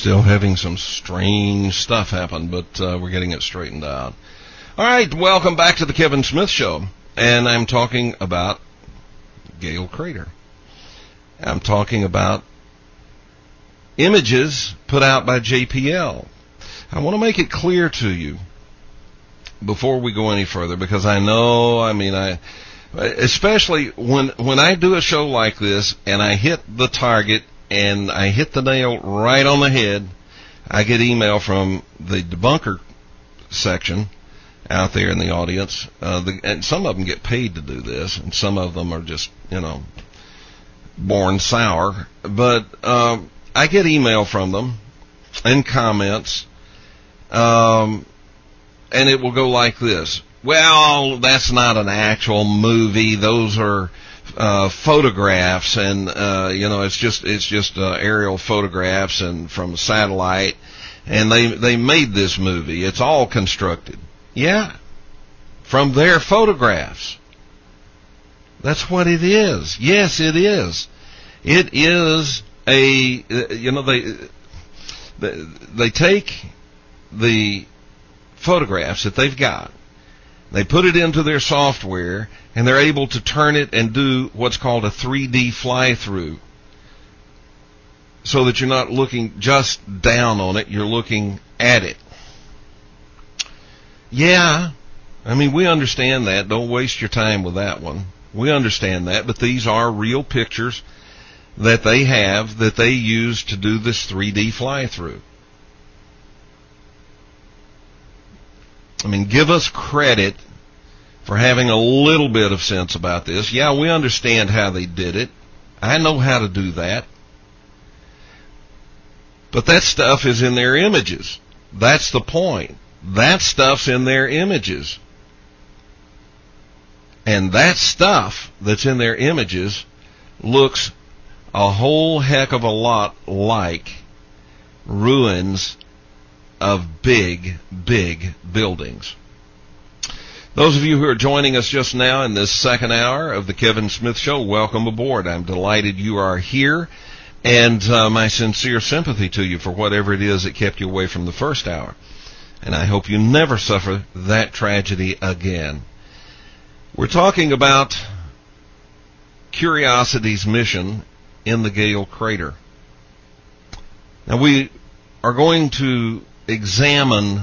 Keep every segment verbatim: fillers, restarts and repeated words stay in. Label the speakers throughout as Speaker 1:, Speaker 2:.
Speaker 1: Still having some strange stuff happen, but uh, we're getting it straightened out. All right, welcome back to the Kevin Smith Show, and I'm talking about Gale Crater. I'm talking about images put out by J P L. I want to make it clear to you before we go any further, because I know, I mean, I, especially when when I do a show like this and I hit the target and I hit the nail right on the head, I get email from the debunker section out there in the audience, uh, the, and some of them get paid to do this, and some of them are just, you know, born sour. But um, I get email from them and comments, um, and it will go like this: well, that's not an actual movie; those are uh, photographs, and uh, you know, it's just it's just uh, aerial photographs and from satellite, and they they made this movie. It's all constructed. Yeah, from their photographs. That's what it is. Yes, it is. It is a, you know, they they, they take the photographs that they've got, they put it into their software, and they're able to turn it and do what's called a three D fly-through, so that you're not looking just down on it, you're looking at it. Yeah, I mean, we understand that. Don't waste your time with that one. We understand that, but these are real pictures that they have that they use to do this three D fly-through. I mean, give us credit for having a little bit of sense about this. Yeah, we understand how they did it. I know how to do that. But that stuff is in their images. That's the point. That stuff's in their images. And that stuff that's in their images looks a whole heck of a lot like ruins of big, big buildings. Those of you who are joining us just now in this second hour of the Kevin Smith Show, welcome aboard. I'm delighted you are here, and uh, my sincere sympathy to you for whatever it is that kept you away from the first hour. And I hope you never suffer that tragedy again. We're talking about Curiosity's mission in the Gale Crater. Now, we are going to examine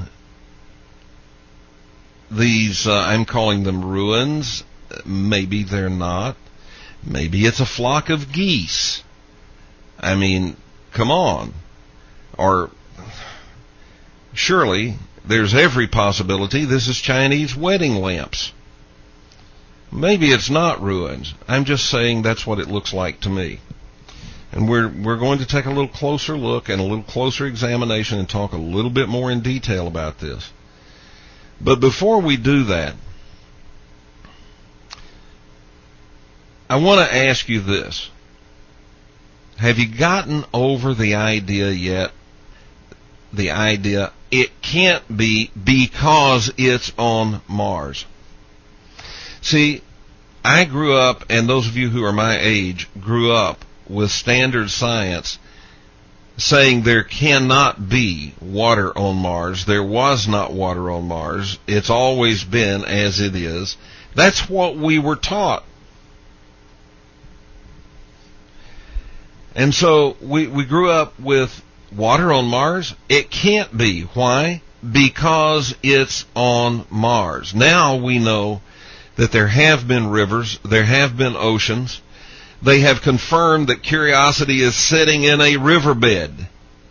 Speaker 1: these, uh, I'm calling them ruins. Maybe they're not. Maybe it's a flock of geese. I mean, come on. Or surely there's every possibility this is Chinese wedding lamps. Maybe it's not ruins. I'm just saying that's what it looks like to me. And we're we're going to take a little closer look and a little closer examination and talk a little bit more in detail about this. But before we do that, I want to ask you this. Have you gotten over the idea yet? The idea it can't be because it's on Mars. See, I grew up, and those of you who are my age grew up with standard science saying there cannot be water on Mars. There was not water on Mars. It's always been as it is. That's what we were taught. And so we, we grew up with water on Mars. It can't be. Why? Because it's on Mars. Now we know that there have been rivers, there have been oceans. They have confirmed that Curiosity is sitting in a riverbed.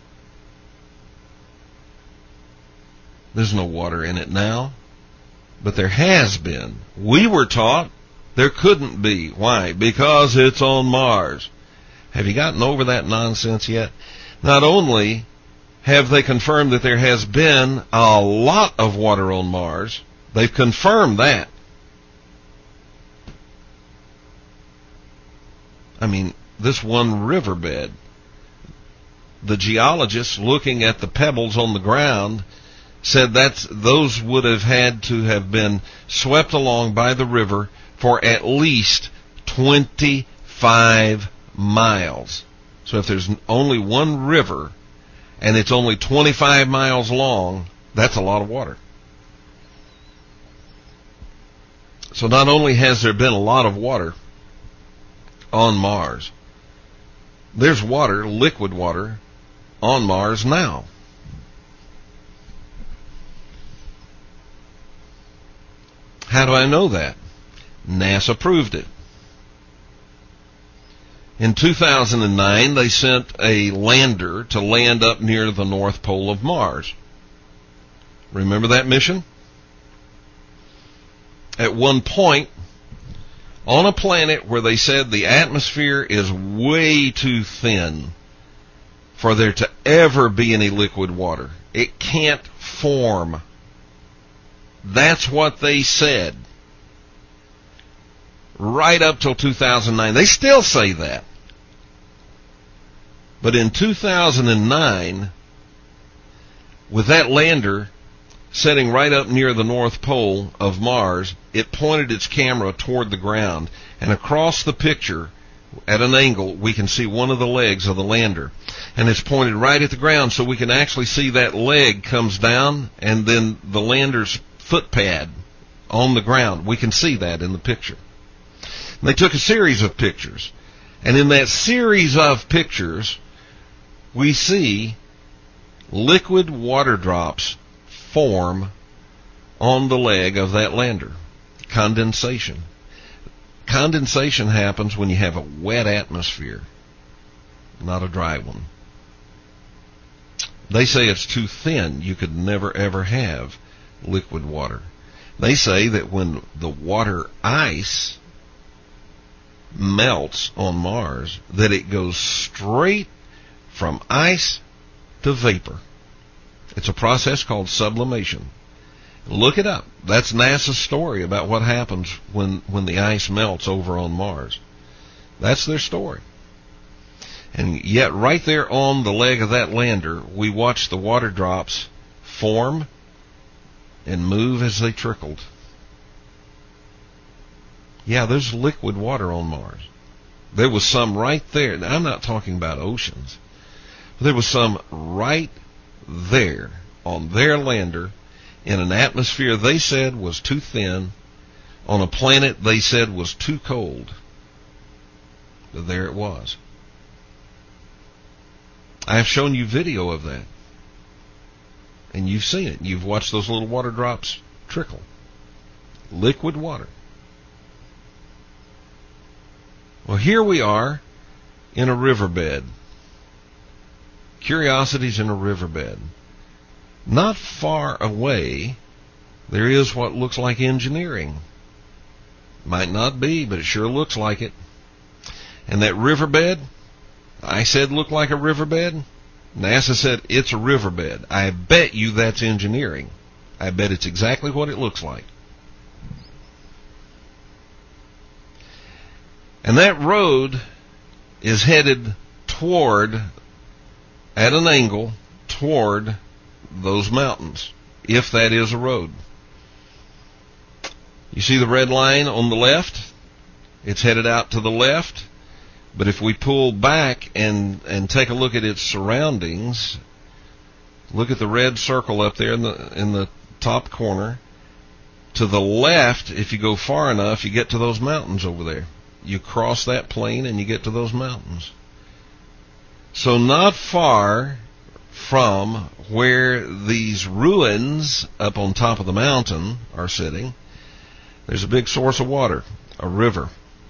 Speaker 1: There's no water in it now, but there has been. We were taught there couldn't be. Why? Because it's on Mars. Have you gotten over that nonsense yet? Not only have they confirmed that there has been a lot of water on Mars, they've confirmed that. I mean, this one riverbed, the geologists looking at the pebbles on the ground said that those would have had to have been swept along by the river for at least twenty-five miles. So if there's only one river and it's only twenty-five miles long, that's a lot of water. So not only has there been a lot of water on Mars, there's water, liquid water, on Mars now. How do I know that? NASA proved it. In two thousand nine, they sent a lander to land up near the North Pole of Mars. Remember that mission? At one point, on a planet where they said the atmosphere is way too thin for there to ever be any liquid water, it can't form. That's what they said. Right up till two thousand nine. They still say that. But in two thousand nine, with that lander sitting right up near the North Pole of Mars, it pointed its camera toward the ground, and across the picture, at an angle, we can see one of the legs of the lander. And it's pointed right at the ground, so we can actually see that leg comes down, and then the lander's foot pad on the ground. We can see that in the picture. And they took a series of pictures, and in that series of pictures, we see liquid water drops form on the leg of that lander. Condensation. Condensation happens when you have a wet atmosphere, not a dry one. They say it's too thin. You could never ever have liquid water. They say that when the water ice melts on Mars, that it goes straight from ice to vapor. It's a process called sublimation. Look it up. That's NASA's story about what happens when, when the ice melts over on Mars. That's their story. And yet right there on the leg of that lander, we watched the water drops form and move as they trickled. Yeah, there's liquid water on Mars. There was some right there. Now, I'm not talking about oceans. There was some right there on their lander in an atmosphere they said was too thin, on a planet they said was too cold. But there it was. I have shown you video of that. And you've seen it. You've watched those little water drops trickle. Liquid water. Well, here we are in a riverbed. Curiosity's in a riverbed. Not far away, there is what looks like engineering. Might not be, but it sure looks like it. And that riverbed, I said looked like a riverbed. NASA said it's a riverbed. I bet you that's engineering. I bet it's exactly what it looks like. And that road is headed toward, at an angle, toward those mountains, if that is a road. You see the red line on the left? It's headed out to the left. But if we pull back and, and take a look at its surroundings, look at the red circle up there in the, in the top corner. To the left, if you go far enough, you get to those mountains over there. You cross that plain and you get to those mountains. So not far from where these ruins up on top of the mountain are sitting, there's a big source of water, a river.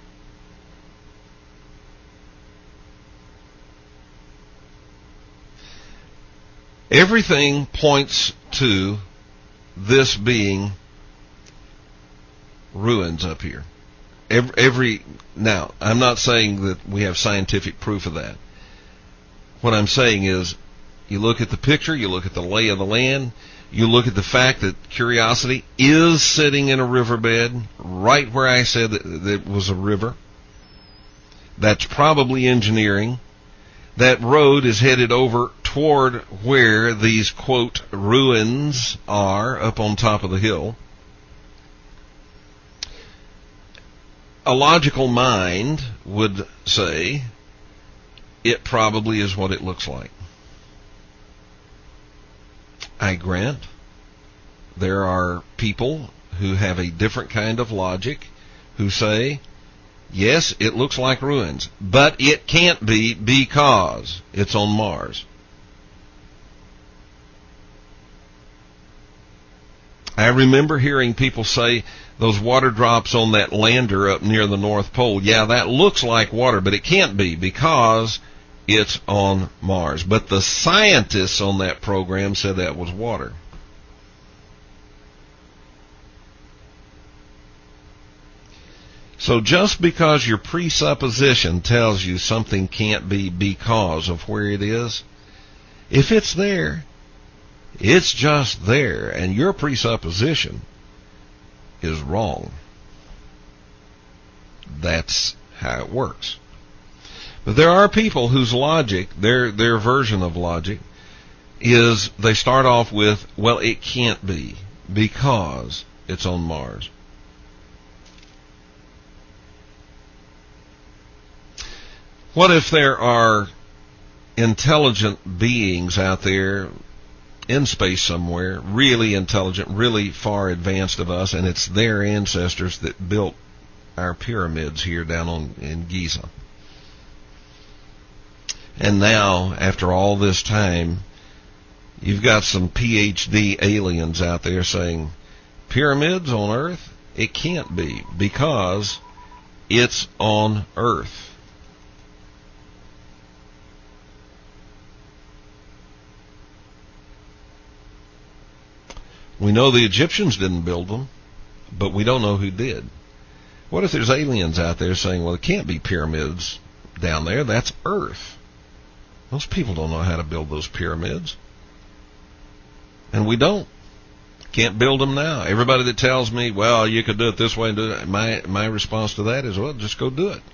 Speaker 1: Everything points to this being ruins up here. Every, every now, I'm not saying that we have scientific proof of that. What I'm saying is, you look at the picture, you look at the lay of the land, you look at the fact that Curiosity is sitting in a riverbed, right where I said that, that it was a river. That's probably engineering. That road is headed over toward where these, quote, ruins are up on top of the hill. A logical mind would say it probably is what it looks like. I grant there are people who have a different kind of logic who say, yes, it looks like ruins, but it can't be because it's on Mars. I remember hearing people say those water drops on that lander up near the North Pole, yeah, that looks like water, but it can't be because it's on Mars. But the scientists on that program said that was water. So just because your presupposition tells you something can't be because of where it is, if it's there, it's just there, and your presupposition is wrong. That's how it works. But there are people whose logic, their their version of logic, is they start off with, well, it can't be because it's on Mars. What if there are intelligent beings out there in space somewhere, really intelligent, really far advanced of us, and it's their ancestors that built our pyramids here down on in Giza? And now, after all this time, you've got some P H D aliens out there saying, pyramids on Earth? It can't be because it's on Earth. We know the Egyptians didn't build them, but we don't know who did. What if there's aliens out there saying, well, it can't be pyramids down there, that's Earth. Those people don't know how to build those pyramids. And we don't. Can't build them now. Everybody that tells me, well, you could do it this way and do it, my, my response to that is, well, just go do it.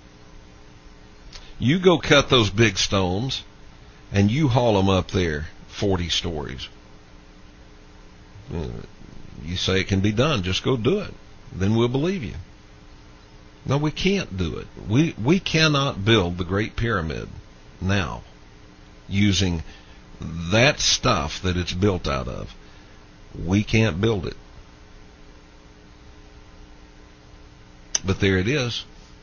Speaker 1: You go cut those big stones, and you haul them up there forty stories. You say it can be done, just go do it. Then we'll believe you. No, we can't do it. We we cannot build the Great Pyramid now using that stuff that it's built out of. We can't build it. But there it is.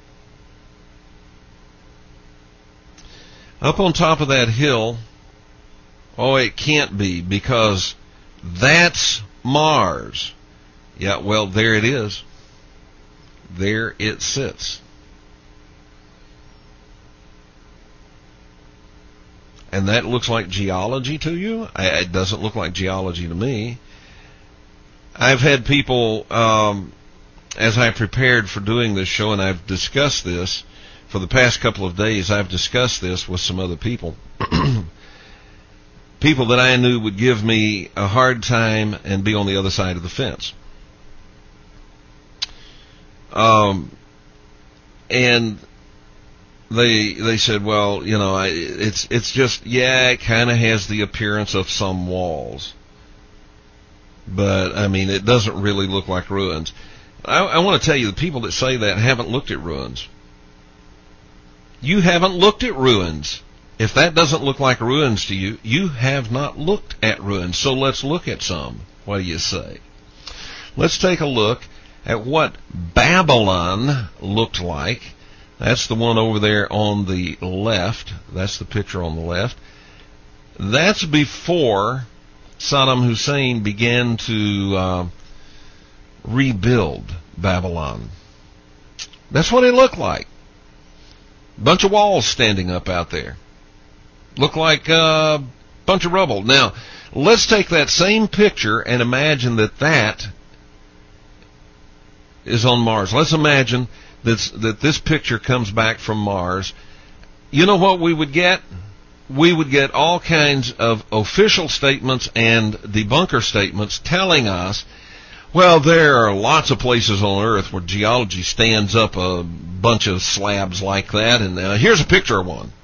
Speaker 1: Up on top of that hill, oh, it can't be because that's Mars. Yeah, well, there it is. There it sits. And that looks like geology to you? I, it doesn't look like geology to me. I've had people, um, as I prepared for doing this show, and I've discussed this for the past couple of days, I've discussed this with some other people. People that I knew would give me a hard time and be on the other side of the fence. Um, and they they said, well, you know, I, it's it's just, yeah, it kind of has the appearance of some walls, but I mean, it doesn't really look like ruins. I, I want to tell you, the people that say that haven't looked at ruins. You haven't looked at ruins. If that doesn't look like ruins to you, you have not looked at ruins. So let's look at some. What do you say? Let's take a look at what Babylon looked like. That's the one over there on the left. That's the picture on the left. That's before Saddam Hussein began to uh, rebuild Babylon. That's what it looked like. Bunch of walls standing up out there. Look like a bunch of rubble. Now, let's take that same picture and imagine that that is on Mars. Let's imagine that that this picture comes back from Mars. You know what we would get? We would get all kinds of official statements and debunker statements telling us, well, there are lots of places on Earth where geology stands up a bunch of slabs like that, and uh, here's a picture of one.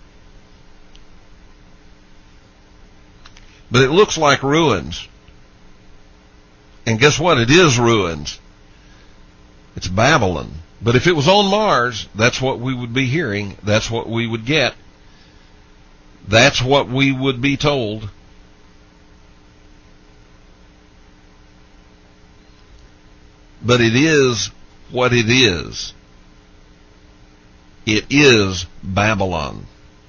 Speaker 1: But it looks like ruins. And guess what? It is ruins. It's Babylon. But if it was on Mars, that's what we would be hearing. That's what we would get. That's what we would be told. but it is what it is. It is Babylon.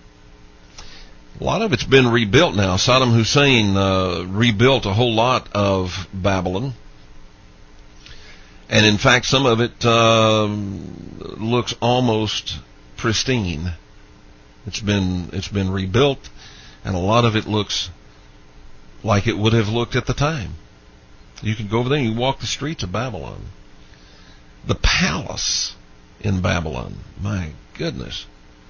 Speaker 1: A lot of it's been rebuilt now. Saddam Hussein uh, rebuilt a whole lot of Babylon. And in fact, some of it uh, looks almost pristine. It's been it's been rebuilt, and a lot of it looks like it would have looked at the time. You can go over there and you walk the streets of Babylon. The palace in Babylon, my goodness.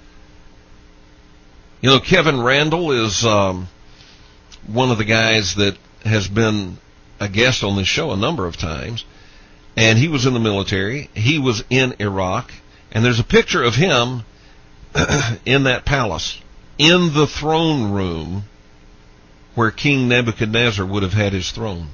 Speaker 1: You know, Kevin Randall is um, one of the guys that has been a guest on this show a number of times, and he was in the military. He was in Iraq, and there's a picture of him in that palace, in the throne room where King Nebuchadnezzar would have had his throne.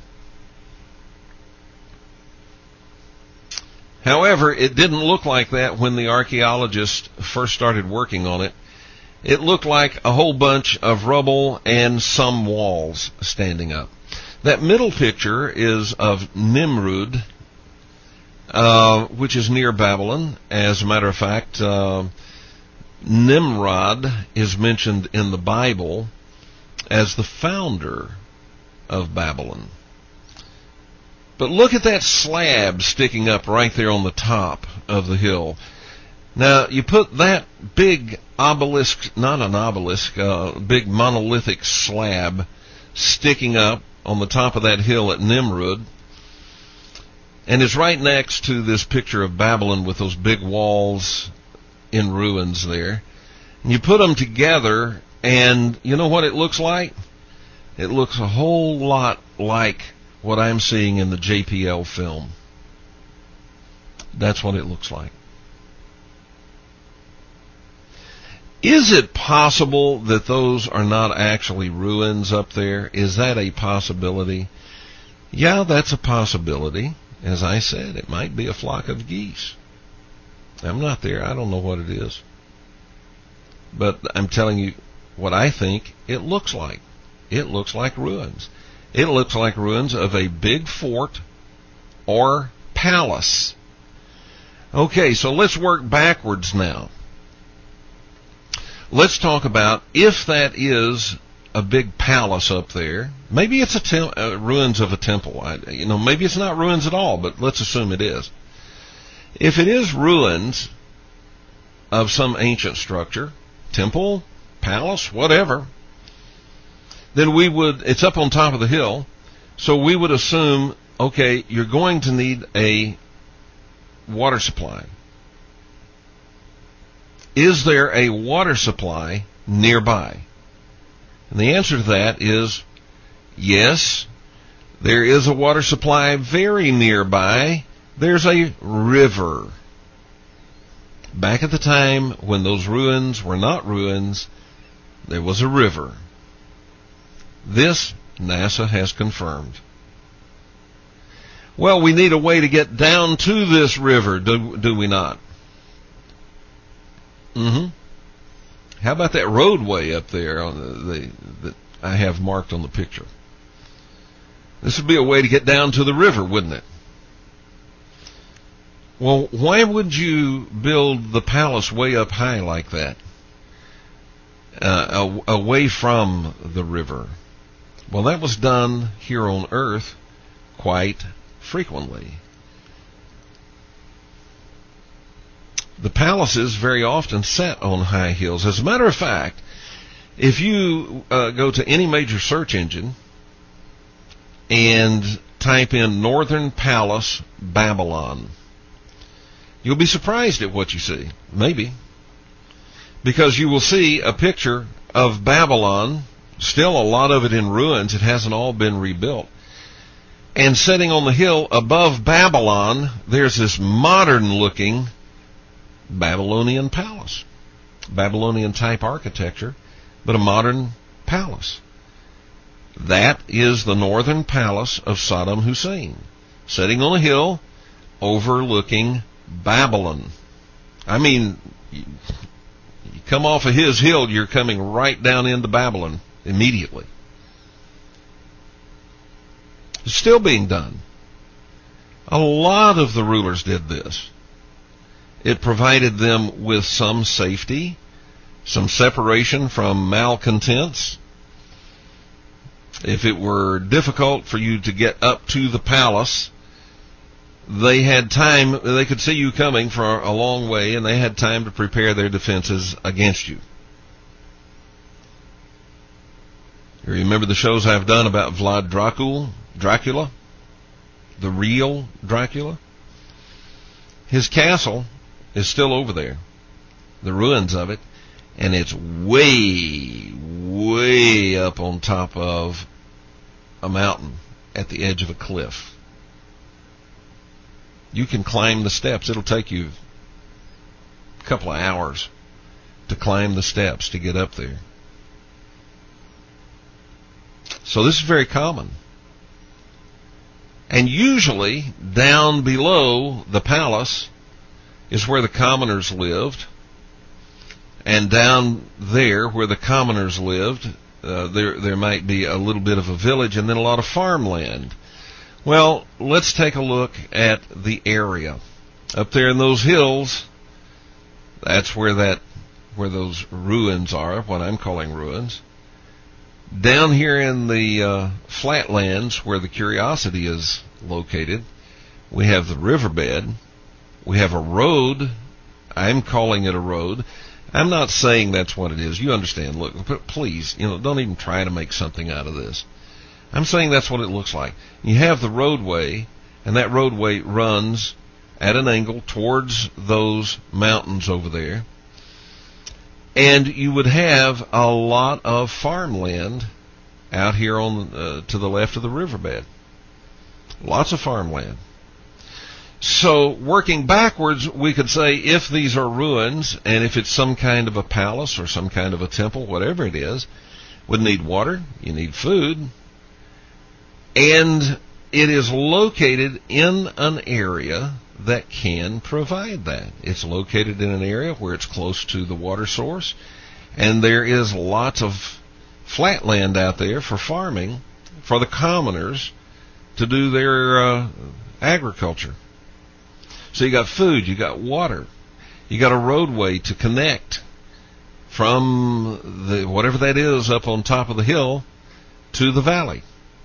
Speaker 1: However, it didn't look like that when the archaeologists first started working on it. It looked like a whole bunch of rubble and some walls standing up. That middle picture is of Nimrud, uh, which is near Babylon. As a matter of fact, uh, Nimrod is mentioned in the Bible as the founder of Babylon. But look at that slab sticking up right there on the top of the hill. Now, you put that big obelisk, not an obelisk, uh, big monolithic slab sticking up on the top of that hill at Nimrud, and it's right next to this picture of Babylon with those big walls in ruins there. And you put them together, and you know what it looks like? It looks a whole lot like what I'm seeing in the J P L film. That's what it looks like. Is it possible that those are not actually ruins up there? Is that a possibility? Yeah, that's a possibility. As I said, it might be a flock of geese. I'm not there. I don't know what it is. But I'm telling you what I think it looks like. It looks like ruins. It looks like ruins of a big fort or palace. Okay, so let's work backwards now. Let's talk about if that is a big palace up there. Maybe it's a tem- uh, ruins of a temple. I, you know, maybe it's not ruins at all, but let's assume it is. If it is ruins of some ancient structure, temple, palace, whatever, then we would, it's up on top of the hill, so we would assume, okay, you're going to need a water supply. Is there a water supply nearby? And the answer to that is yes, there is a water supply very nearby. There's a river. Back at the time when those ruins were not ruins, there was a river. This NASA has confirmed. Well, we need a way to get down to this river, do, do we not? Mm-hmm. How about that roadway up there on the, the that I have marked on the picture? This would be a way to get down to the river, wouldn't it? Well, why would you build the palace way up high like that, uh, away from the river? Well, that was done here on Earth quite frequently. The palaces very often sat on high hills. As a matter of fact, if you uh, go to any major search engine and type in Northern Palace Babylon, you'll be surprised at what you see. Maybe. Because you will see a picture of Babylon, still a lot of it in ruins. It hasn't all been rebuilt. And sitting on the hill above Babylon, there's this modern-looking Babylonian palace. Babylonian type architecture, but a modern palace. That is the northern palace of Saddam Hussein, sitting on a hill overlooking Babylon. I mean, you come off of his hill, you're coming right down into Babylon immediately. It's still being done. A lot of the rulers did this. It provided them with some safety, some separation from malcontents. If it were difficult for you to get up to the palace, they had time, they could see you coming for a long way, and they had time to prepare their defenses against you. You remember the shows I've done about Vlad Dracul, Dracula? The real Dracula? His castle is still over there, the ruins of it, and it's way, way up on top of a mountain at the edge of a cliff. You can climb the steps. It'll take you a couple of hours to climb the steps to get up there. So this is very common. And usually down below the palace is where the commoners lived. And down there where the commoners lived, uh, there there might be a little bit of a village and then a lot of farmland. Well, let's take a look at the area. Up there in those hills, that's where that where those ruins are, what I'm calling ruins. Down here in the uh, flatlands where the Curiosity is located, we have the riverbed. We have a road. I'm calling it a road. I'm not saying that's what it is. You understand. Look, but please, you know, don't even try to make something out of this. I'm saying that's what it looks like. You have the roadway, and that roadway runs at an angle towards those mountains over there. And you would have a lot of farmland out here on uh, to the left of the riverbed. Lots of farmland. So working backwards, we could say if these are ruins, and if it's some kind of a palace or some kind of a temple, whatever it is, would need water, you need food, and it is located in an area that can provide that. It's located in an area where it's close to the water source, and there is lots of flat land out there for farming for the commoners to do their uh, agriculture. So you got food, you got water, you got a roadway to connect from the whatever that is up on top of the hill to the valley.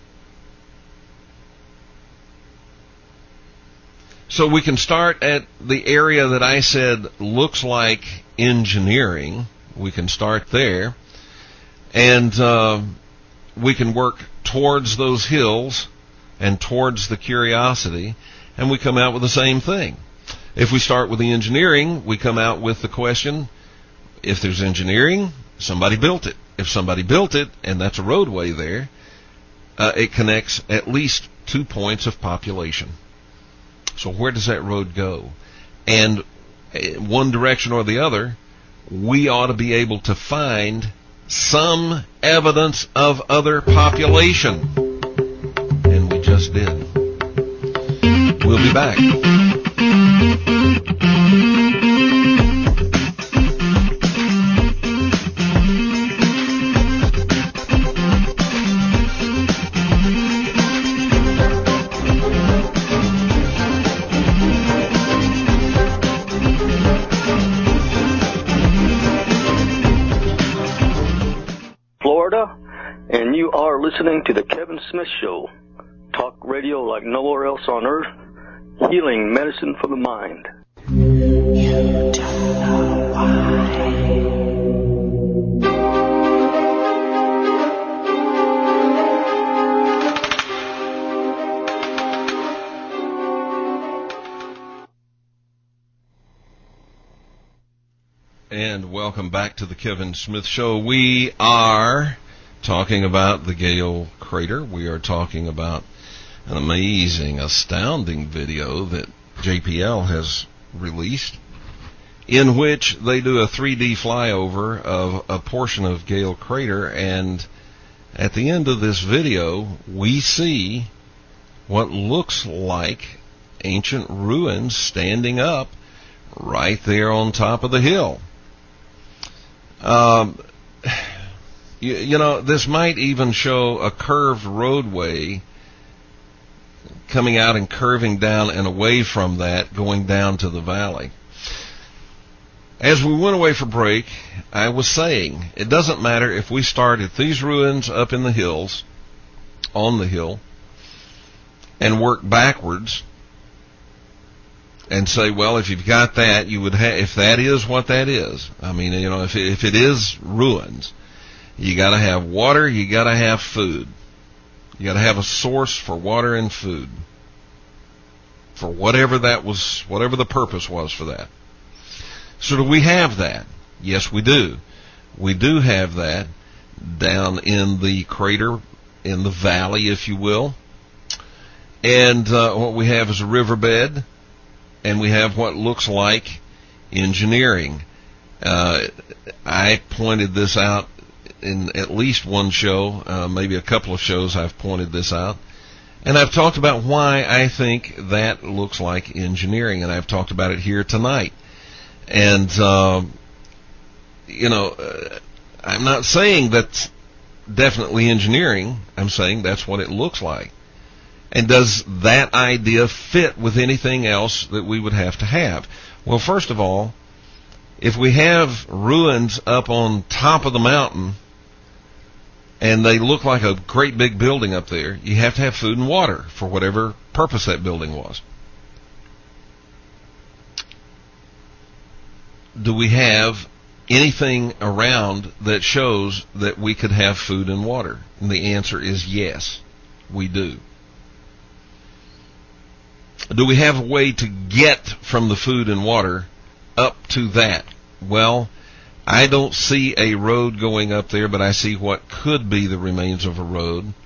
Speaker 1: So we can start at the area that I said looks like engineering. We can start there, and uh, we can work towards those hills and towards the Curiosity, and we come out with the same thing. If we start with the engineering, we come out with the question, if there's engineering, somebody built it. If somebody built it, and that's a roadway there, uh, it connects at least two points of population. So where does that road go? And one direction or the other, we ought to be able to find some evidence of other population. And we just did. We'll be back.
Speaker 2: And you are listening to The Kevin Smith Show. Talk radio like nowhere else on earth. Healing medicine for the mind. You don't know why.
Speaker 1: And welcome back to The Kevin Smith Show. We are talking about the Gale Crater. We are talking about an amazing, astounding video that J P L has released, in which they do a three D flyover of a portion of Gale Crater, and at the end of this video, we see what looks like ancient ruins standing up right there on top of the hill. Um... You, you know, this might even show a curved roadway coming out and curving down and away from that, going down to the valley. As we went away for break, I was saying, it doesn't matter if we start at these ruins up in the hills, on the hill, and work backwards, and say, well, if you've got that, you would have, if that is what that is, I mean, you know, if it, if it is ruins, you gotta have water, you gotta have food. You gotta have a source for water and food. For whatever that was, whatever the purpose was for that. So do we have that? Yes, we do. We do have that down in the crater, in the valley, if you will. And uh, what we have is a riverbed, and we have what looks like engineering. Uh, I pointed this out in at least one show, uh, maybe a couple of shows I've pointed this out. And I've talked about why I think that looks like engineering, and I've talked about it here tonight. And, uh, you know, uh, I'm not saying that's definitely engineering. I'm saying that's what it looks like. And does that idea fit with anything else that we would have to have? Well, first of all, if we have ruins up on top of the mountain and they look like a great big building up there, you have to have food and water for whatever purpose that building was. Do we have anything around that shows that we could have food and water? And the answer is yes, we do. Do we have a way to get from the food and water up to that? Well, I don't see a road going up there, but I see what could be the remains of a road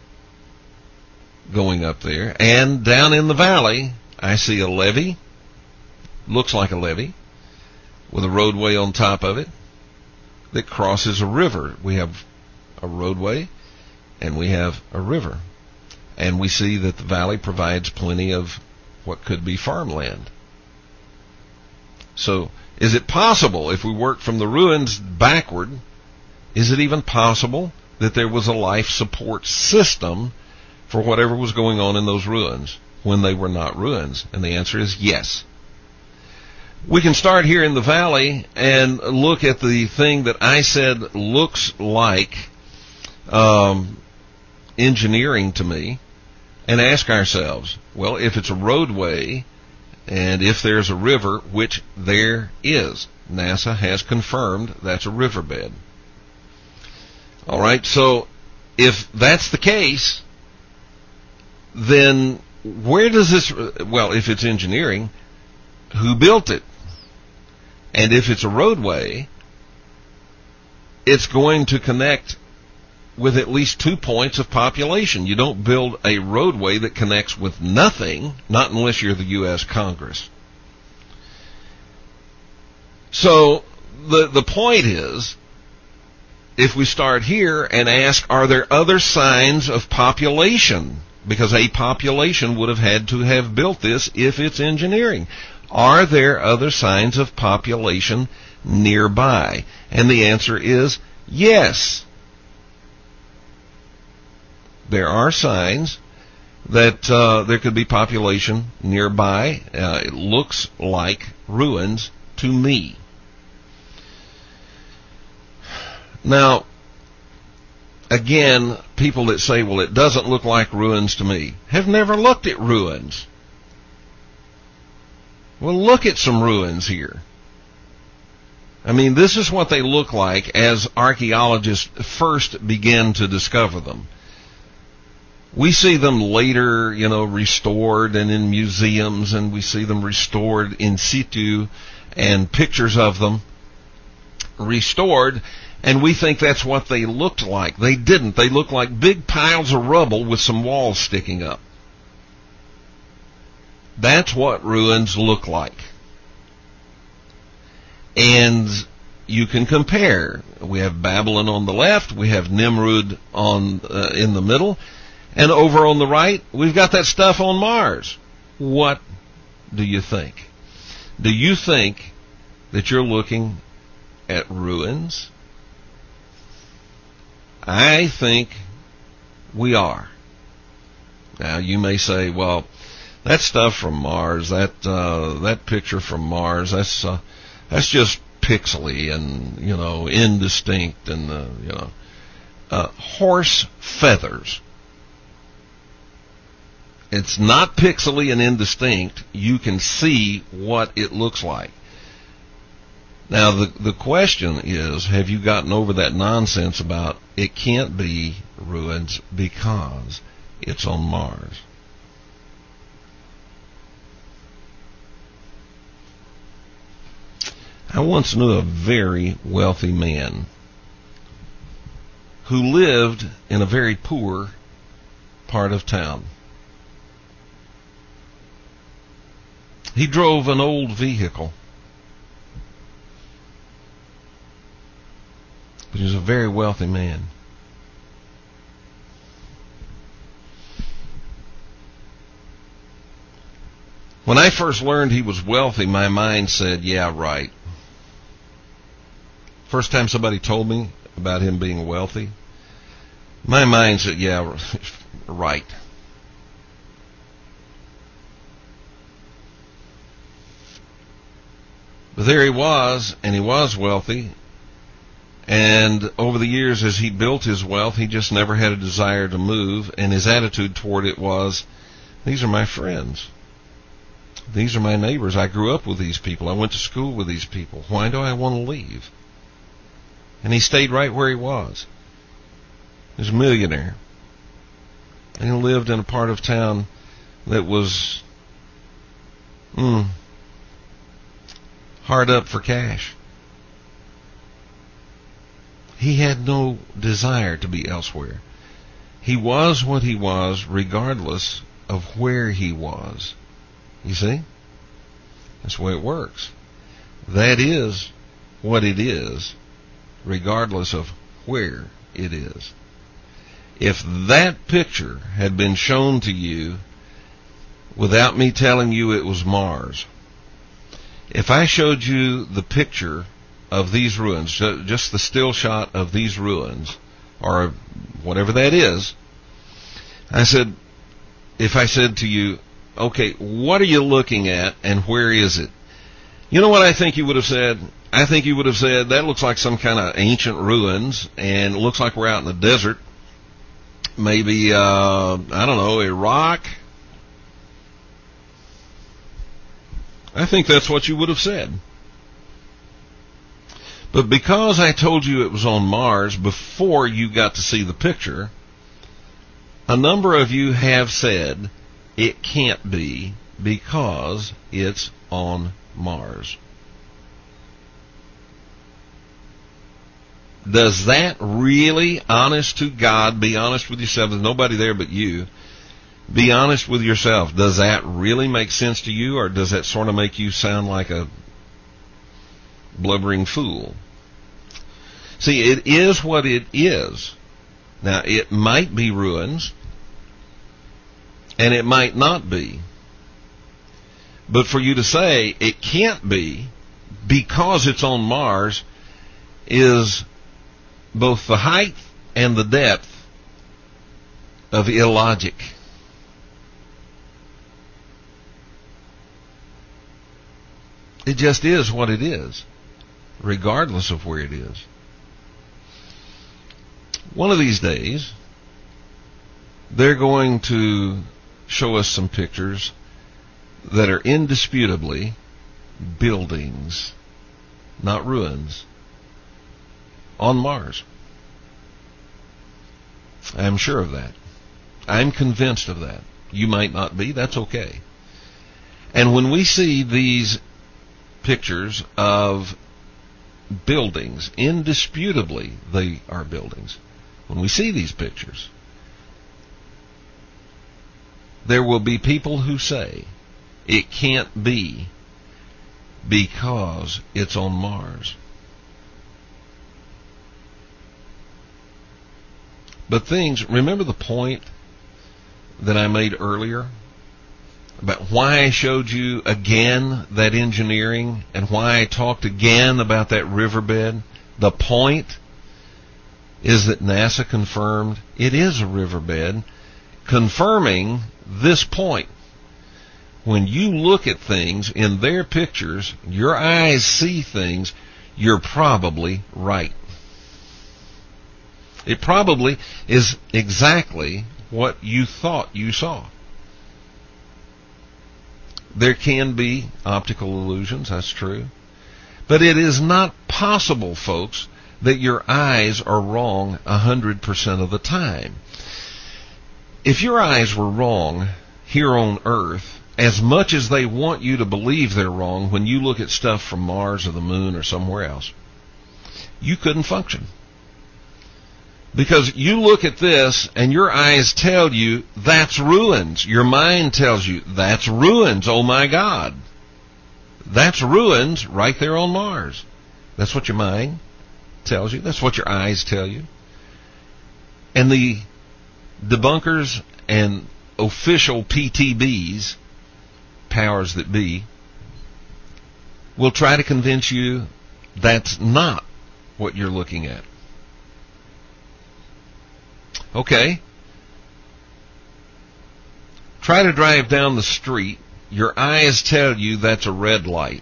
Speaker 1: going up there. And down in the valley, I see a levee, looks like a levee, with a roadway on top of it that crosses a river. We have a roadway and we have a river. And we see that the valley provides plenty of what could be farmland. So, is it possible, if we work from the ruins backward, is it even possible that there was a life support system for whatever was going on in those ruins when they were not ruins? And the answer is yes. We can start here in the valley and look at the thing that I said looks like um, engineering to me, and ask ourselves, well, if it's a roadway and if there's a river, which there is, NASA has confirmed that's a riverbed. All right, so if that's the case, then where does this, well, if it's engineering, who built it? And if it's a roadway, it's going to connect with at least two points of population. You don't build a roadway that connects with nothing, not unless you're the U S Congress. So the the point is, if we start here and ask, are there other signs of population? Because a population would have had to have built this if it's engineering. Are there other signs of population nearby? And the answer is yes. There are signs that uh, there could be population nearby. Uh, it looks like ruins to me. Now, again, people that say, well, it doesn't look like ruins to me, have never looked at ruins. Well, look at some ruins here. I mean, this is what they look like as archaeologists first began to discover them. We see them later, you know, restored and in museums, and we see them restored in situ and pictures of them restored, and we think that's what they looked like. They didn't. They looked like big piles of rubble with some walls sticking up. That's what ruins look like. And you can compare. We have Babylon on the left, we have Nimrud on uh, in the middle, and over on the right, we've got that stuff on Mars. What do you think? Do you think that you're looking at ruins? I think we are. Now, you may say, well, that stuff from Mars, that uh, that picture from Mars, that's uh, that's just pixely and, you know, indistinct and, uh, you know, uh, horse feathers. It's not pixely and indistinct. You can see what it looks like. Now, the the question is, have you gotten over that nonsense about it can't be ruins because it's on Mars? I once knew a very wealthy man who lived in a very poor part of town. He drove an old vehicle, but he was a very wealthy man. When I first learned he was wealthy, my mind said, yeah, right. First time somebody told me about him being wealthy, my mind said, yeah, right. But there he was, and he was wealthy, and over the years as he built his wealth, he just never had a desire to move, and his attitude toward it was, these are my friends. These are my neighbors. I grew up with these people. I went to school with these people. Why do I want to leave? And he stayed right where he was. He was a millionaire. And he lived in a part of town that was mm, hard up for cash. He had no desire to be elsewhere. He was what he was regardless of where he was. You see? That's the way it works. That is what it is, regardless of where it is. If that picture had been shown to you without me telling you it was Mars, if I showed you the picture of these ruins, just the still shot of these ruins, or whatever that is, I said, if I said to you, okay, what are you looking at and where is it? You know what I think you would have said? I think you would have said, that looks like some kind of ancient ruins, and it looks like we're out in the desert. Maybe, uh, I don't know, Iraq? I think that's what you would have said. But because I told you it was on Mars before you got to see the picture, a number of you have said it can't be because it's on Mars. Does that really, honest to God, be honest with yourself, there's nobody there but you, be honest with yourself, does that really make sense to you, or does that sort of make you sound like a blubbering fool? See, it is what it is. Now, it might be ruins, and it might not be. But for you to say it can't be because it's on Mars is both the height and the depth of illogic. It just is what it is, regardless of where it is. One of these days, they're going to show us some pictures that are indisputably buildings, not ruins, on Mars. I'm sure of that. I'm convinced of that. You might not be. That's okay. And when we see these pictures of buildings, indisputably they are buildings. When we see these pictures, there will be people who say it can't be because it's on Mars. But things, remember the point that I made earlier about why I showed you again that engineering and why I talked again about that riverbed? The point is that NASA confirmed it is a riverbed confirming this point. When you look at things in their pictures, your eyes see things, you're probably right. It probably is exactly what you thought you saw. There can be optical illusions, that's true. But it is not possible, folks, that your eyes are wrong one hundred percent of the time. If your eyes were wrong here on Earth, as much as they want you to believe they're wrong when you look at stuff from Mars or the moon or somewhere else, you couldn't function. Because you look at this and your eyes tell you that's ruins. Your mind tells you that's ruins. Oh my God. That's ruins right there on Mars. That's what your mind tells you. That's what your eyes tell you. And the debunkers and official P T Bs, powers that be, will try to convince you that's not what you're looking at. Okay. Try to drive down the street. Your eyes tell you that's a red light.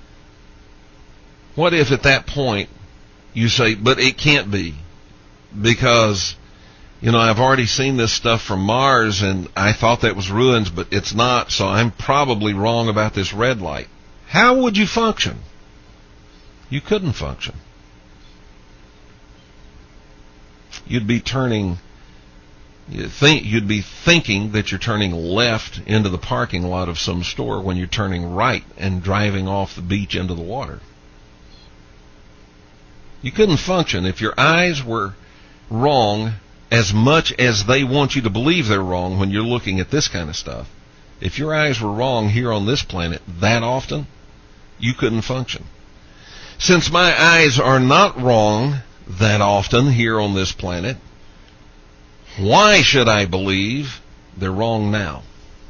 Speaker 1: What if at that point you say, but it can't be, because, you know, I've already seen this stuff from Mars and I thought that was ruins, but it's not, so I'm probably wrong about this red light. How would you function? You couldn't function. You'd be turning, you think, you'd be thinking that you're turning left into the parking lot of some store when you're turning right and driving off the beach into the water. You couldn't function if your eyes were wrong as much as they want you to believe they're wrong when you're looking at this kind of stuff. If your eyes were wrong here on this planet that often, you couldn't function. Since my eyes are not wrong that often here on this planet, why should I believe they're wrong now?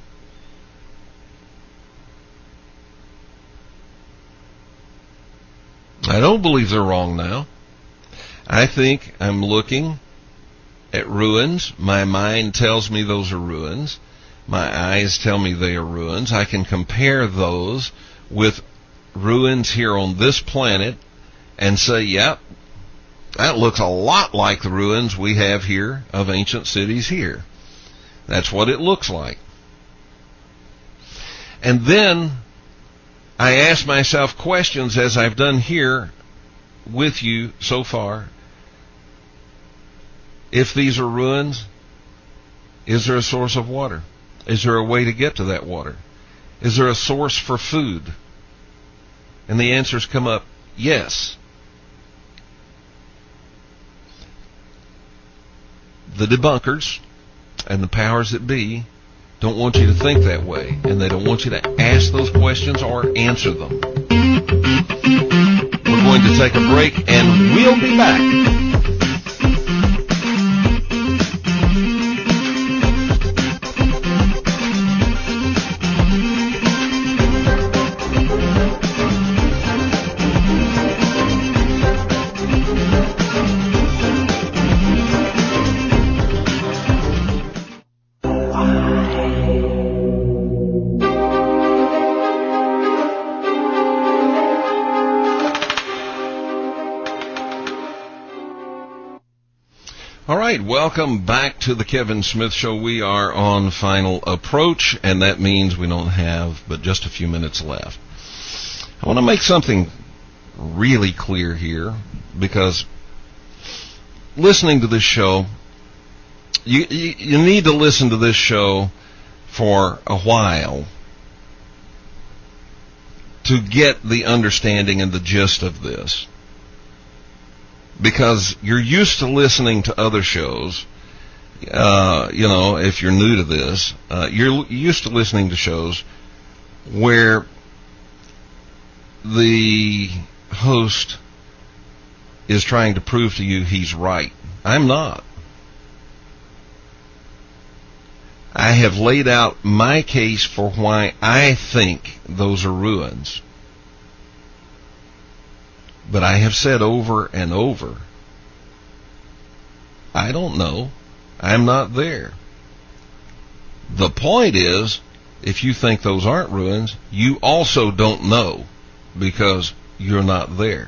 Speaker 1: I don't believe they're wrong now. I think I'm looking at ruins. My mind tells me those are ruins. My eyes tell me they are ruins. I can compare those with ruins here on this planet and say, yep, that looks a lot like the ruins we have here of ancient cities here. That's what it looks like. And then I ask myself questions, as I've done here with you so far. If these are ruins, is there a source of water? Is there a way to get to that water? Is there a source for food? And the answers come up, yes. The debunkers and the powers that be don't want you to think that way, and they don't want you to ask those questions or answer them. We're going to take a break, and we'll be back. All right, welcome back to the Kevin Smith Show. We are on final approach, and that means we don't have but just a few minutes left. I want to make something really clear here, because listening to this show, you, you, you need to listen to this show for a while to get the understanding and the gist of this. Because you're used to listening to other shows, uh, you know, if you're new to this, uh, you're used to listening to shows where the host is trying to prove to you he's right. I'm not. I have laid out my case for why I think those are ruins. But I have said over and over, I don't know. I'm not there. The point is, if you think those aren't ruins, you also don't know because you're not there.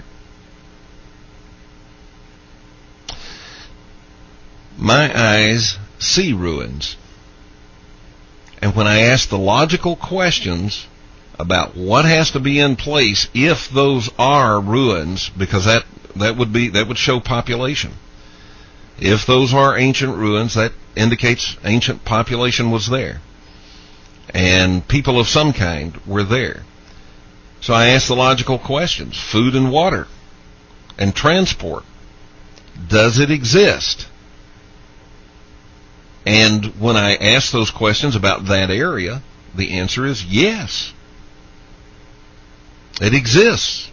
Speaker 1: My eyes see ruins. And when I ask the logical questions about what has to be in place if those are ruins, because that, that would be, that would show population. If those are ancient ruins, that indicates ancient population was there. And people of some kind were there. So I ask the logical questions. Food and water and transport. Does it exist? And when I ask those questions about that area, the answer is yes. It exists.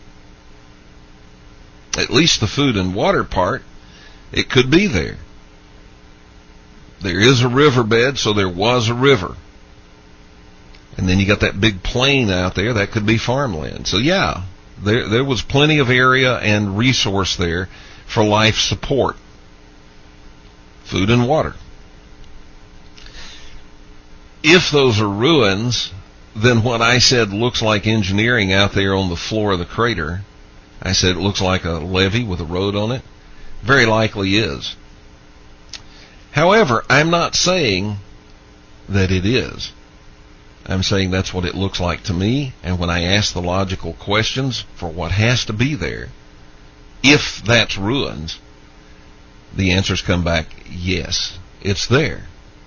Speaker 1: At least the food and water part, it could be there. There is a riverbed, so there was a river. And then you got that big plain out there, that could be farmland. So yeah, there there was plenty of area and resource there for life support. Food and water. If those are ruins, then what I said looks like engineering out there on the floor of the crater, I said it looks like a levee with a road on it, very likely is. However, I'm not saying that it is. I'm saying that's what it looks like to me, and when I ask the logical questions for what has to be there, if that's ruins, the answers come back, yes, it's there.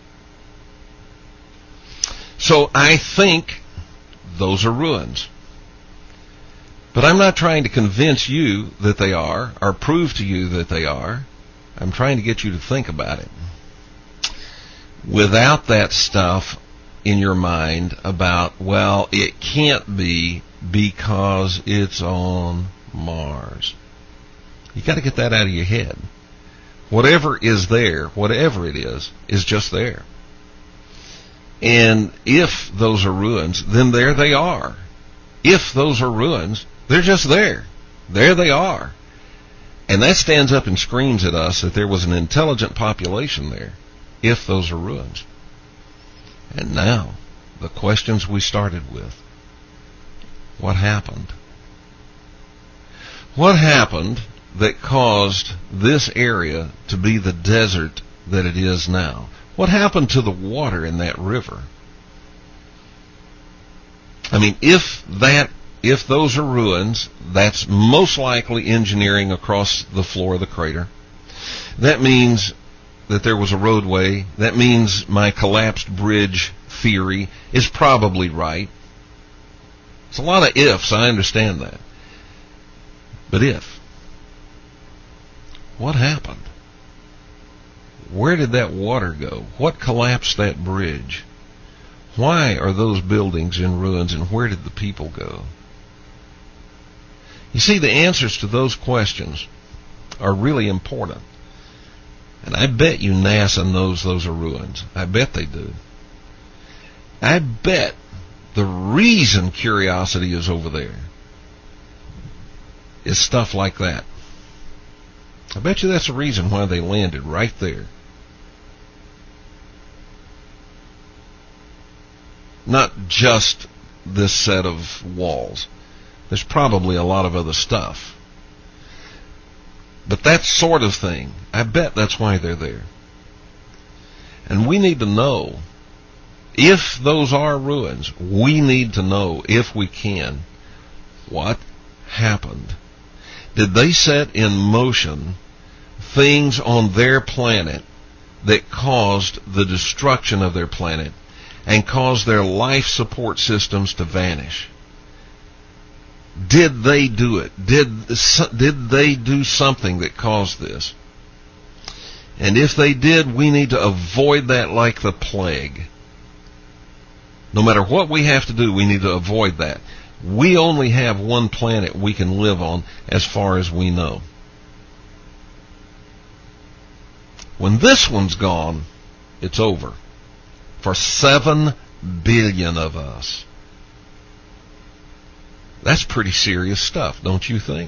Speaker 1: So I think those are ruins. But I'm not trying to convince you that they are, or prove to you that they are. I'm trying to get you to think about it. Without that stuff in your mind about, well, it can't be because it's on Mars. You got to get that out of your head. Whatever is there, whatever it is, is just there. And if those are ruins, then there they are. If those are ruins, they're just there. There they are. And that stands up and screams at us that there was an intelligent population there, if those are ruins. And now, the questions we started with. What happened? What happened that caused this area to be the desert that it is now? What happened to the water in that river? I mean, if that, if those are ruins, that's most likely engineering across the floor of the crater. That means that there was a roadway. That means my collapsed bridge theory is probably right. It's a lot of ifs, I understand that. But if, what happened? Where did that water go? What collapsed that bridge? Why are those buildings in ruins, and where did the people go? You see, the answers to those questions are really important. And I bet you NASA knows those are ruins. I bet they do. I bet the reason Curiosity is over there is stuff like that. I bet you that's the reason why they landed right there. Not just this set of walls. There's probably a lot of other stuff. But that sort of thing, I bet that's why they're there. And we need to know, if those are ruins, we need to know, if we can, what happened. Did they set in motion things on their planet that caused the destruction of their planet and caused their life support systems to vanish? Did they do it? Did, did they do something that caused this? And if they did, we need to avoid that like the plague. No matter what we have to do, we need to avoid that. We only have one planet we can live on as far as we know. When this one's gone, it's over. For seven billion of us. That's pretty serious stuff, don't you think?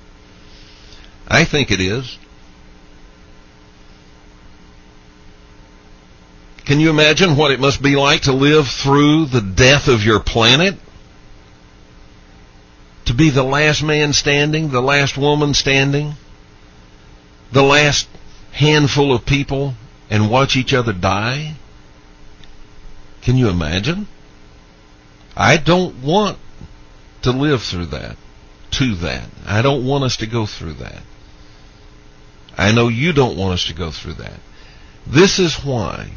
Speaker 1: I think it is. Can you imagine what it must be like to live through the death of your planet? To be the last man standing, the last woman standing, the last handful of people, and watch each other die? Can you imagine? I don't want to live through that, to that. I don't want us to go through that. I know you don't want us to go through that. This is why,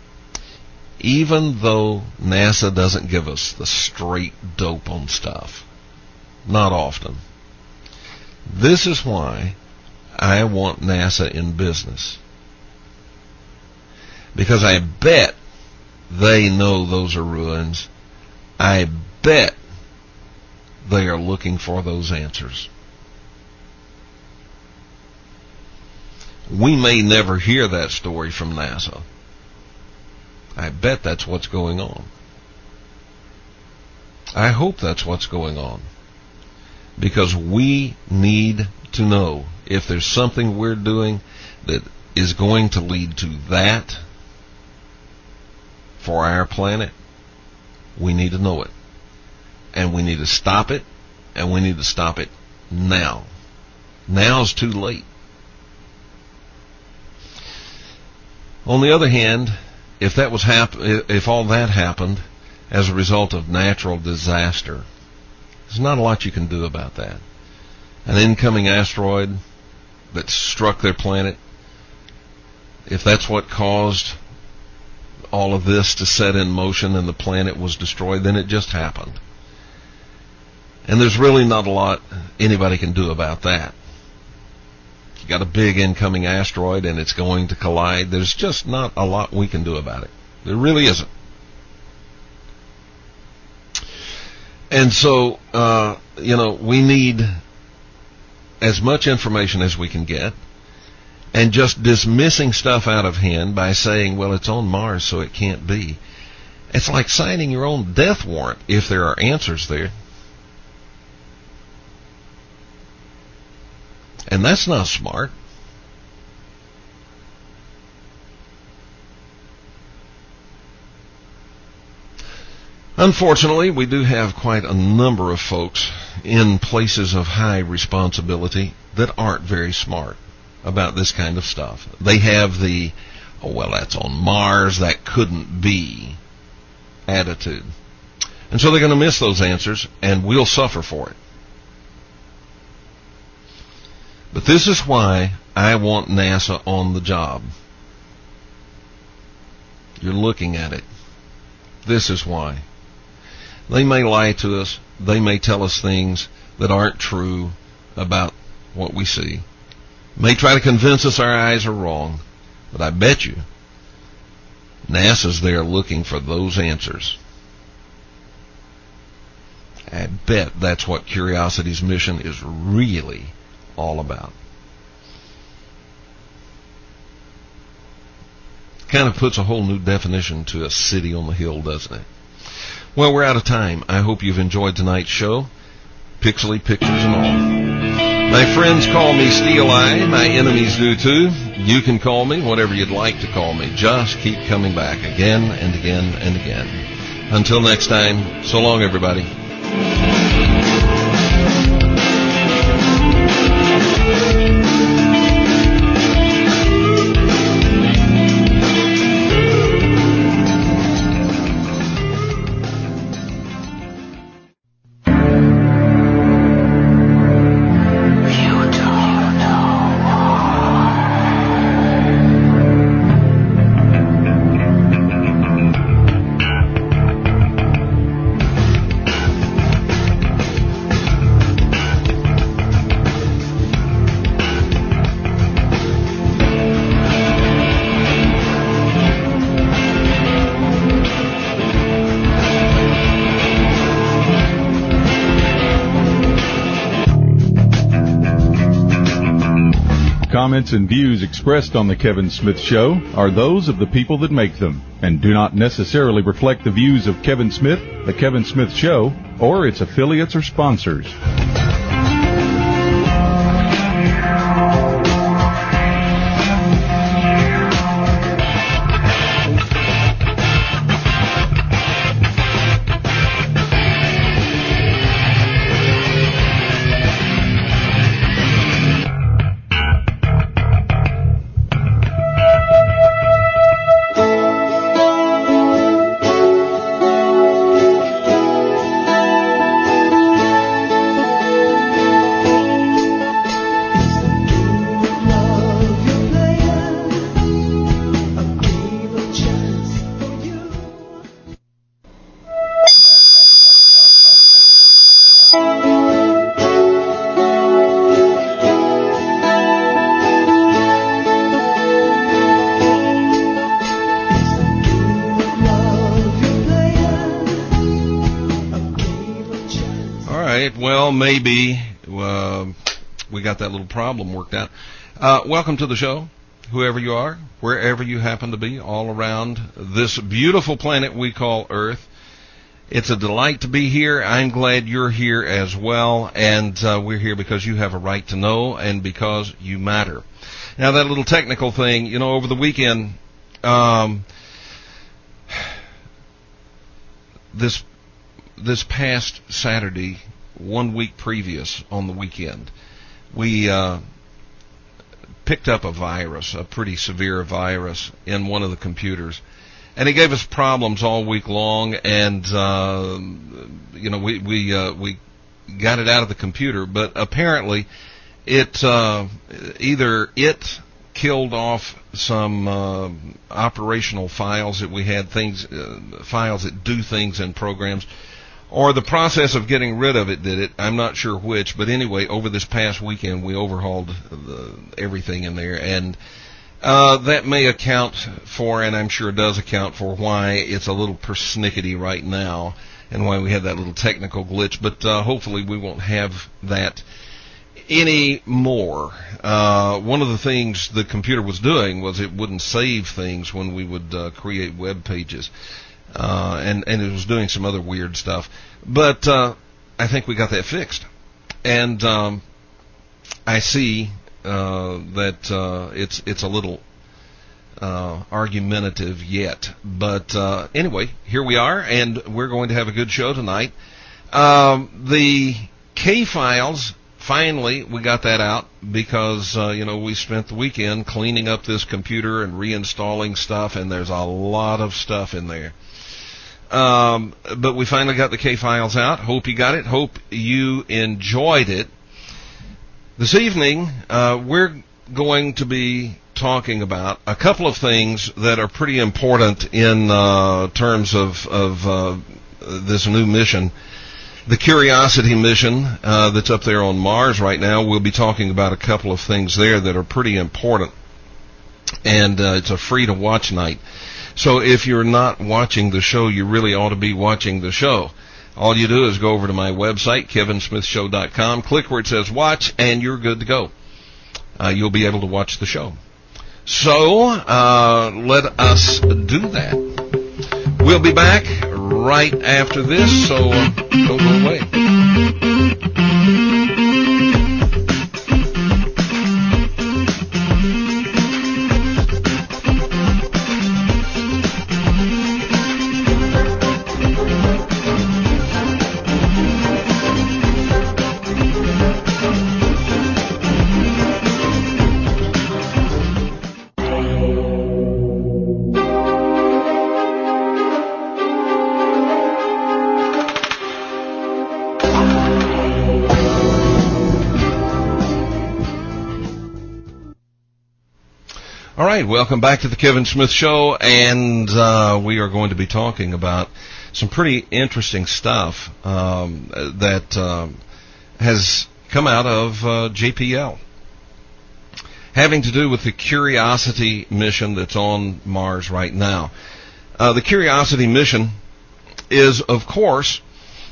Speaker 1: even though NASA doesn't give us the straight dope on stuff, not often, this is why I want NASA in business. Because I bet they know those are ruins. I bet they are looking for those answers. We may never hear that story from NASA. I bet that's what's going on. I hope that's what's going on. Because we need to know if there's something we're doing that is going to lead to that for our planet. We need to know it. And we need to stop it. And we need to stop it now. Now's too late. On the other hand, if that was hap- if all that happened as a result of natural disaster, there's not a lot you can do about that. An incoming asteroid that struck their planet, if that's what caused all of this to set in motion and the planet was destroyed, then it just happened. And there's really not a lot anybody can do about that. You got a big incoming asteroid and it's going to collide. There's just not a lot we can do about it. There really isn't. And so, uh, you know, we need as much information as we can get. And just dismissing stuff out of hand by saying, well, it's on Mars, so it can't be. It's like signing your own death warrant if there are answers there. And that's not smart. Unfortunately, we do have quite a number of folks in places of high responsibility that aren't very smart about this kind of stuff. They have the, oh, well, that's on Mars, that couldn't be attitude. And so they're going to miss those answers, and we'll suffer for it. But this is why I want NASA on the job. You're looking at it. This is why. They may lie to us. They may tell us things that aren't true about what we see. May try to convince us our eyes are wrong. But I bet you NASA's there looking for those answers. I bet that's what Curiosity's mission is really all about. Kind of puts a whole new definition to a city on the hill, doesn't it? Well, we're out of time. I hope you've enjoyed tonight's show. Pixely pictures and all. My friends call me Steel Eye. My enemies do too. You can call me whatever you'd like to call me. Just keep coming back again and again and again. Until next time, so long, everybody.
Speaker 3: Comments and views expressed on The Kevin Smith Show are those of the people that make them and do not necessarily reflect the views of Kevin Smith, The Kevin Smith Show, or its affiliates or sponsors.
Speaker 1: Well, maybe uh, we got that little problem worked out. Uh, welcome to the show, whoever you are, wherever you happen to be, all around this beautiful planet we call Earth. It's a delight to be here. I'm glad you're here as well, and uh, we're here because you have a right to know and because you matter. Now, that little technical thing, you know, over the weekend, um, this this past Saturday, one week previous on the weekend, we uh, picked up a virus, a pretty severe virus, in one of the computers. And it gave us problems all week long, and, uh, you know, we, we, uh, we got it out of the computer, but apparently it, uh, either it killed off some, uh, operational files that we had, things, uh, files that do things in programs, or the process of getting rid of it did it. I'm not sure which, but anyway, over this past weekend, we overhauled the, everything in there, and Uh, that may account for, and I'm sure does account for, why it's a little persnickety right now and why we had that little technical glitch, but uh, hopefully we won't have that anymore. Uh, one of the things the computer was doing was it wouldn't save things when we would uh, create web pages, uh, and, and it was doing some other weird stuff. But uh, I think we got that fixed. And um, I see Uh, that uh, it's it's a little uh, argumentative yet, but uh, anyway, here we are, and we're going to have a good show tonight. Um, the K files, finally, we got that out because uh, you know we spent the weekend cleaning up this computer and reinstalling stuff, and there's a lot of stuff in there. Um, but we finally got the K files out. Hope you got it. Hope you enjoyed it. This evening, uh, we're going to be talking about a couple of things that are pretty important in uh, terms of, of uh, this new mission, the Curiosity mission uh, that's up there on Mars right now. We'll be talking about a couple of things there that are pretty important, and uh, it's a free-to-watch night. So if you're not watching the show, you really ought to be watching the show. All you do is go over to my website, kevin smith show dot com, click where it says watch, and you're good to go. Uh, you'll be able to watch the show. So, uh, let us do that. We'll be back right after this, so uh, don't go away. All right, welcome back to the Kevin Smith Show, and uh, we are going to be talking about some pretty interesting stuff um, that um, has come out of uh, J P L, having to do with the Curiosity mission that's on Mars right now. Uh, the Curiosity mission is, of course,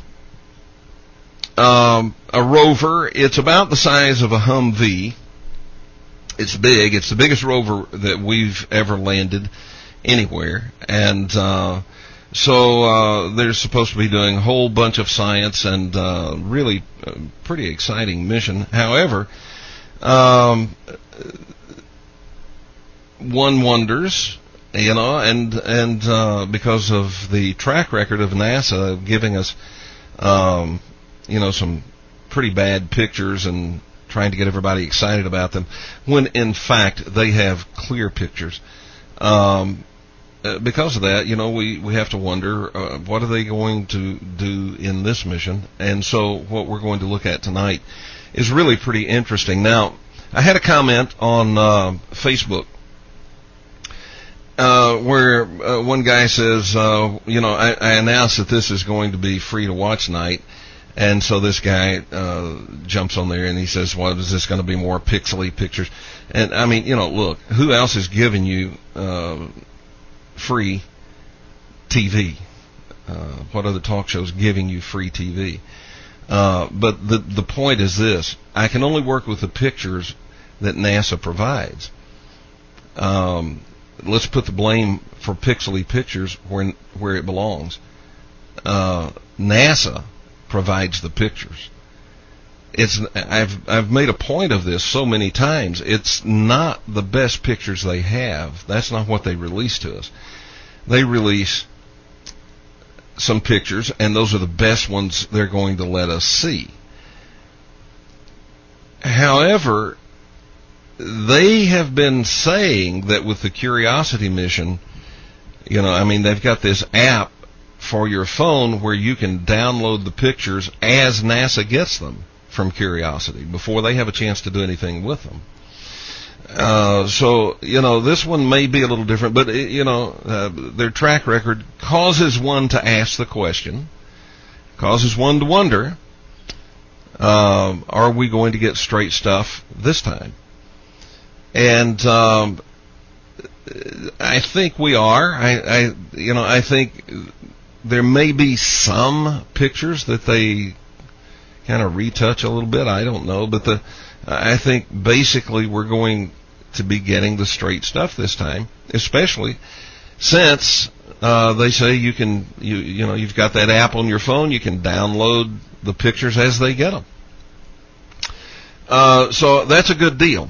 Speaker 1: um, a rover. It's about the size of a Humvee. It's big. It's the biggest rover that we've ever landed anywhere. And uh, so uh, they're supposed to be doing a whole bunch of science and uh, really a pretty exciting mission. However, um, one wonders, you know, and, and uh, because of the track record of NASA giving us, um, you know, some pretty bad pictures and trying to get everybody excited about them, when in fact they have clear pictures. Um, because of that, you know, we, we have to wonder, uh, what are they going to do in this mission? And so what we're going to look at tonight is really pretty interesting. Now, I had a comment on uh, Facebook uh, where uh, one guy says, uh, you know, I, I announced that this is going to be free to watch night. And so this guy uh, jumps on there and he says, well, is this going to be more pixely pictures? And, I mean, you know, look, who else is giving you uh, free T V? Uh, what other talk show is giving you free T V? Uh, but the the point is this: I can only work with the pictures that NASA provides. Um, let's put the blame for pixely pictures where where it belongs. Uh, NASA provides the pictures. It's I've I've made a point of this so many times. It's not the best pictures they have. That's not what they release to us. They release some pictures, and those are the best ones they're going to let us see. However, they have been saying that with the Curiosity mission, you know, I mean, they've got this app for your phone where you can download the pictures as NASA gets them from Curiosity before they have a chance to do anything with them. Uh, so, you know, this one may be a little different, but, it, you know, uh, their track record causes one to ask the question, causes one to wonder, uh, are we going to get straight stuff this time? And um, I think we are. I, I, you know, I think there may be some pictures that they kind of retouch a little bit. I don't know, but the I think basically we're going to be getting the straight stuff this time, especially since uh, they say you can, you you know, you've got that app on your phone. You can download the pictures as they get them. Uh, so that's a good deal.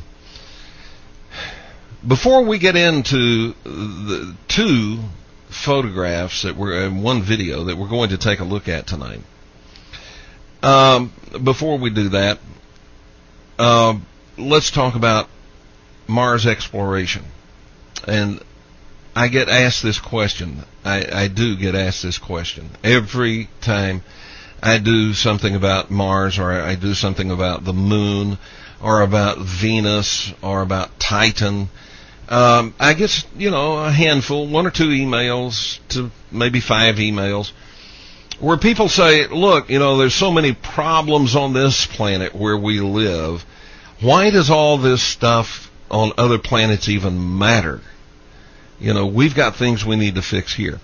Speaker 1: Before we get into the two photographs that we're in one video that we're going to take a look at tonight, um, before we do that, uh, let's talk about Mars exploration. And I get asked this question. I, I do get asked this question every time I do something about Mars, or I do something about the moon, or about Venus, or about Titan. Um, I get, you know, a handful, one or two emails to maybe five emails, where people say, look, you know, there's so many problems on this planet where we live. Why does all this stuff on other planets even matter? You know, we've got things we need to fix here.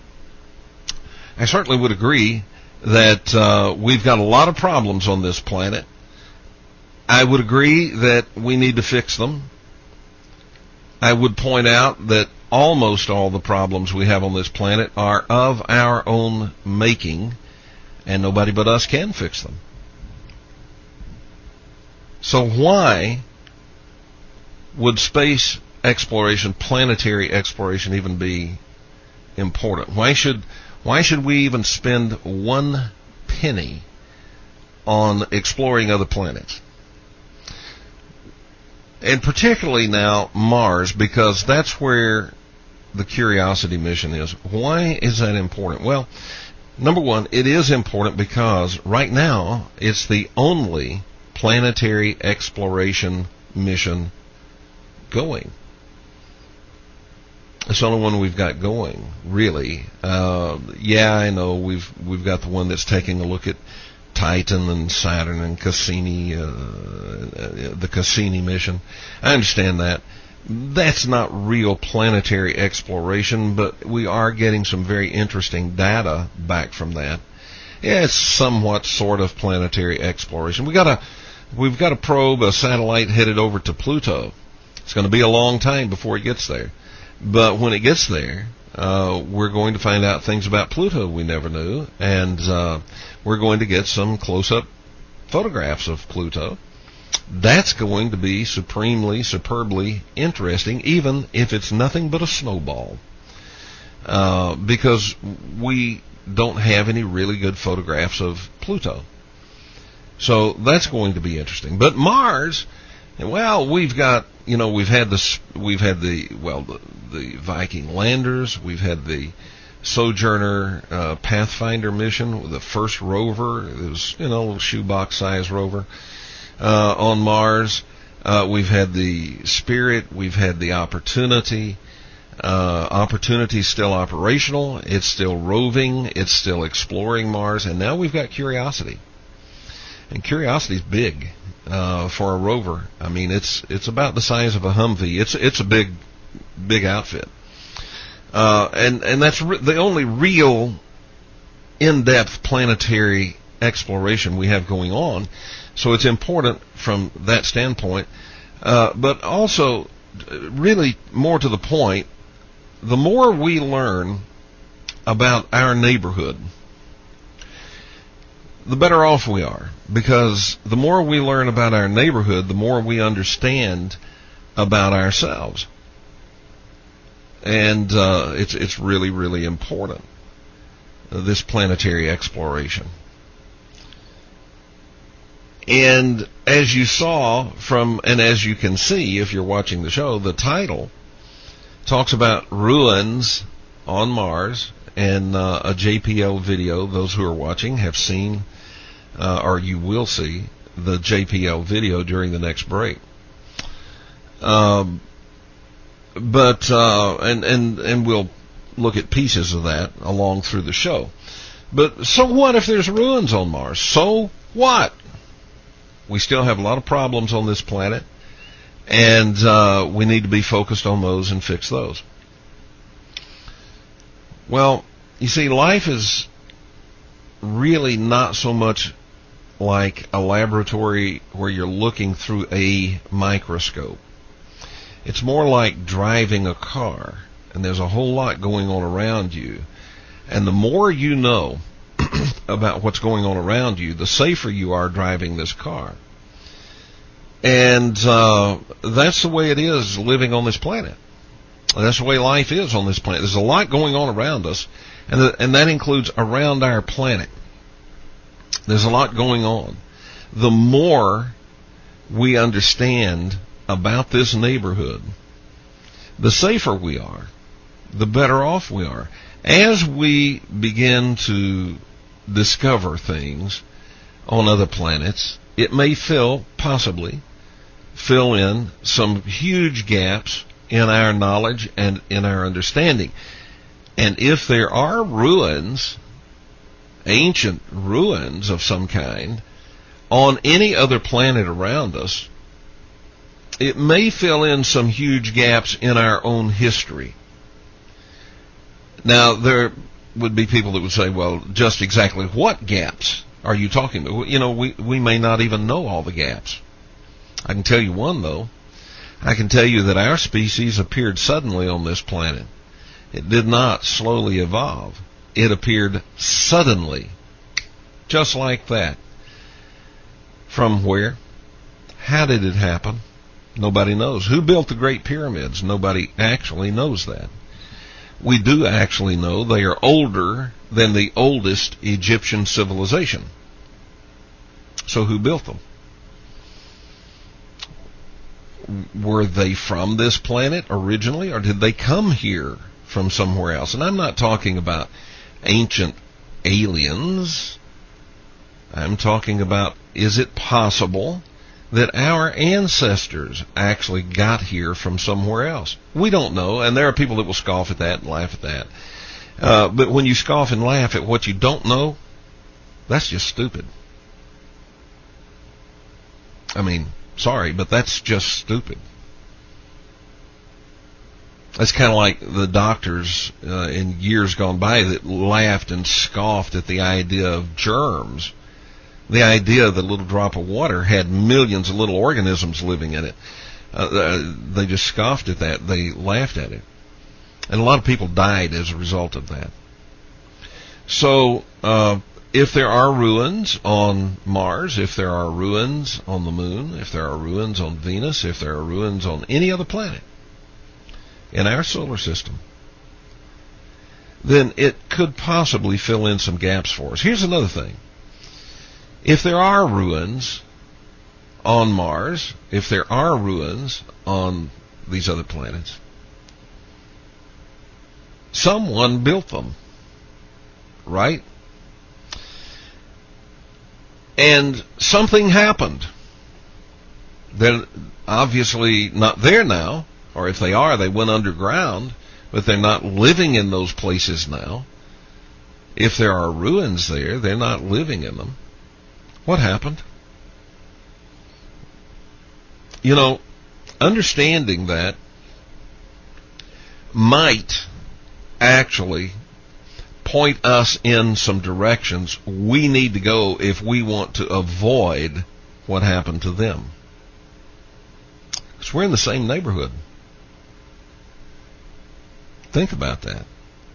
Speaker 1: I certainly would agree that uh, we've got a lot of problems on this planet. I would agree that we need to fix them. I would point out that almost all the problems we have on this planet are of our own making, and nobody but us can fix them. So why would space exploration, planetary exploration, even be important? Why should why should we even spend one penny on exploring other planets? And particularly now Mars, because that's where the Curiosity mission is. Why is that important? Well, number one, it is important because right now it's the only planetary exploration mission going. It's the only one we've got going, really. Uh, yeah, I know we've we've got the one that's taking a look at Titan and Saturn and Cassini, uh, the Cassini mission. I understand that. That's not real planetary exploration, but we are getting some very interesting data back from that. Yeah, it's somewhat sort of planetary exploration. We got a, we've got a probe, a satellite headed over to Pluto. It's going to be a long time before it gets there. But when it gets there, uh, we're going to find out things about Pluto we never knew, and uh, we're going to get some close-up photographs of Pluto. That's going to be supremely, superbly interesting, even if it's nothing but a snowball, uh, because we don't have any really good photographs of Pluto. So that's going to be interesting. But Mars, well, we've got, you know, we've had this, we've had the, well, the, the Viking landers, we've had the Sojourner uh, Pathfinder mission, the first rover. It was, you know, a little shoebox-sized rover uh, on Mars. Uh, we've had the Spirit. We've had the Opportunity. Uh, Opportunity's still operational. It's still roving. It's still exploring Mars. And now we've got Curiosity. And Curiosity's big uh, for a rover. I mean, it's it's about the size of a Humvee. It's it's a big big outfit. Uh, and, and that's re- the only real in-depth planetary exploration we have going on. So it's important from that standpoint. Uh, but also, really more to the point, the more we learn about our neighborhood, the better off we are. Because the more we learn about our neighborhood, the more we understand about ourselves. And uh, it's it's really, really important, uh, this planetary exploration. And as you saw from, and as you can see if you're watching the show, the title talks about ruins on Mars, and uh, a J P L video. Those who are watching have seen, uh, or you will see, the J P L video during the next break. Um, but uh, and and and we'll look at pieces of that along through the show. But so what if there's ruins on Mars? So what? We still have a lot of problems on this planet, and uh, we need to be focused on those and fix those. Well, you see, life is really not so much like a laboratory where you're looking through a microscope. It's more like driving a car, and there's a whole lot going on around you. And the more you know about what's going on around you, the safer you are driving this car. And uh, that's the way it is living on this planet. That's the way life is on this planet. There's a lot going on around us, and, the, and that includes around our planet. There's a lot going on. The more we understand about this neighborhood, the safer we are, the better off we are. As we begin to discover things on other planets, it may fill, possibly, fill in some huge gaps in our knowledge and in our understanding. And if there are ruins, ancient ruins of some kind, on any other planet around us, it may fill in some huge gaps in our own history. Now, there would be people that would say, well, just exactly what gaps are you talking about? You know, we, we may not even know all the gaps. I can tell you one, though. I can tell you that our species appeared suddenly on this planet. It did not slowly evolve. It appeared suddenly, just like that. From where? How did it happen? Nobody knows. Who built the Great Pyramids? Nobody actually knows that. We do actually know they are older than the oldest Egyptian civilization. So who built them? Were they from this planet originally, or did they come here from somewhere else? And I'm not talking about ancient aliens. I'm talking about, is it possible that our ancestors actually got here from somewhere else? We don't know, and there are people that will scoff at that and laugh at that. Uh, but when you scoff and laugh at what you don't know, that's just stupid. I mean, sorry, but that's just stupid. That's kind of like the doctors uh, in years gone by that laughed and scoffed at the idea of germs. The idea that a little drop of water had millions of little organisms living in it. Uh, they just scoffed at that. They laughed at it. And a lot of people died as a result of that. So, uh, if there are ruins on Mars, if there are ruins on the Moon, if there are ruins on Venus, if there are ruins on any other planet in our solar system, then it could possibly fill in some gaps for us. Here's another thing. If there are ruins on Mars, if there are ruins on these other planets, someone built them, right? And something happened. They're obviously not there now, or if they are, they went underground, but they're not living in those places now. If there are ruins there, they're not living in them. What happened? You know, understanding that might actually point us in some directions we need to go if we want to avoid what happened to them. Because we're in the same neighborhood. Think about that.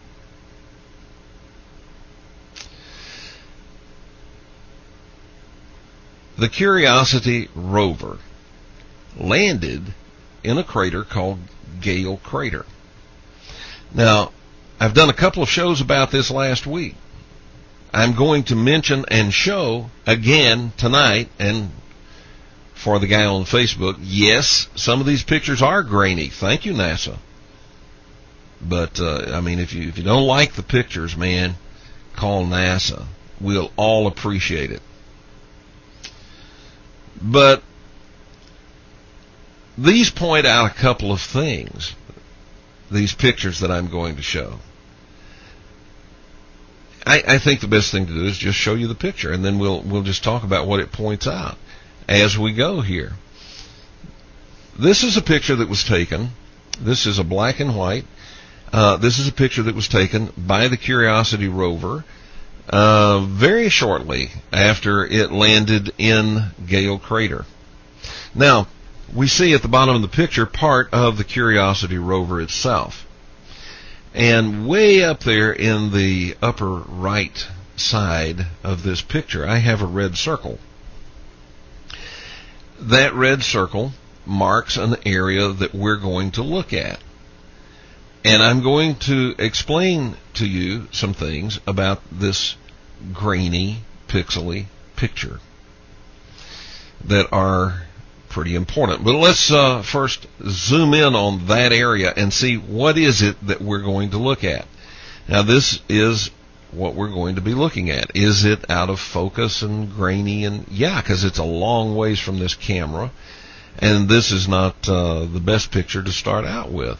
Speaker 1: The Curiosity rover landed in a crater called Gale Crater. Now, I've done a couple of shows about this last week. I'm going to mention and show again tonight, and for the guy on Facebook, yes, some of these pictures are grainy. Thank you, NASA. But, uh, I mean, if you, if you don't like the pictures, man, call NASA. We'll all appreciate it. But these point out a couple of things, these pictures that I'm going to show. I, I think the best thing to do is just show you the picture, and then we'll we'll just talk about what it points out as we go here. This is a picture that was taken. This is a black and white. Uh, this is a picture that was taken by the Curiosity rover uh, very shortly after it landed in Gale Crater. Now, we see at the bottom of the picture part of the Curiosity rover itself. And way up there in the upper right side of this picture, I have a red circle. That red circle marks an area that we're going to look at. And I'm going to explain to you some things about this grainy, pixely picture that are pretty important. But let's uh, first zoom in on that area and see what is it that we're going to look at. Now, this is what we're going to be looking at. Is it out of focus and grainy? And yeah, because it's a long ways from this camera, and this is not uh, the best picture to start out with.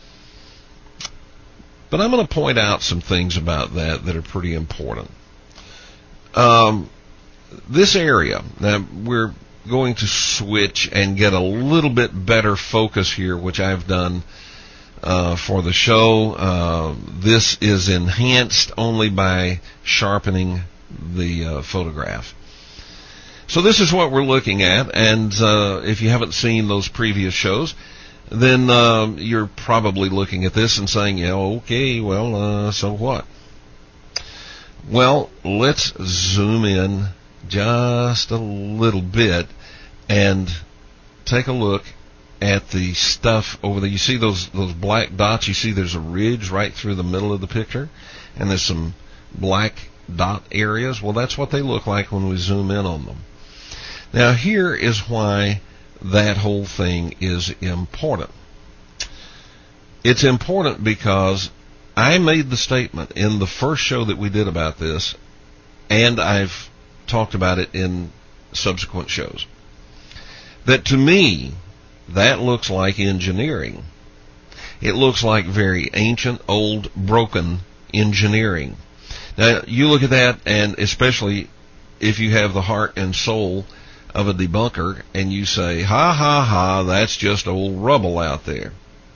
Speaker 1: But I'm going to point out some things about that that are pretty important. Um, this area, now we're going to switch and get a little bit better focus here, which I've done uh, for the show. Uh, this is enhanced only by sharpening the uh, photograph. So this is what we're looking at, and uh, if you haven't seen those previous shows, then uh, you're probably looking at this and saying, yeah, okay, well, uh, so what? Well, let's zoom in just a little bit and take a look at the stuff over there. You see those those black dots? You see there's a ridge right through the middle of the picture, and there's some black dot areas. Well, that's what they look like when we zoom in on them. Now, here is why that whole thing is important. It's important because I made the statement in the first show that we did about this, and I've talked about it in subsequent shows, that to me, that looks like engineering. It looks like very ancient, old, broken engineering. Now, you look at that, and especially if you have the heart and soul of a debunker, and you say, ha, ha, ha, that's just old rubble out there.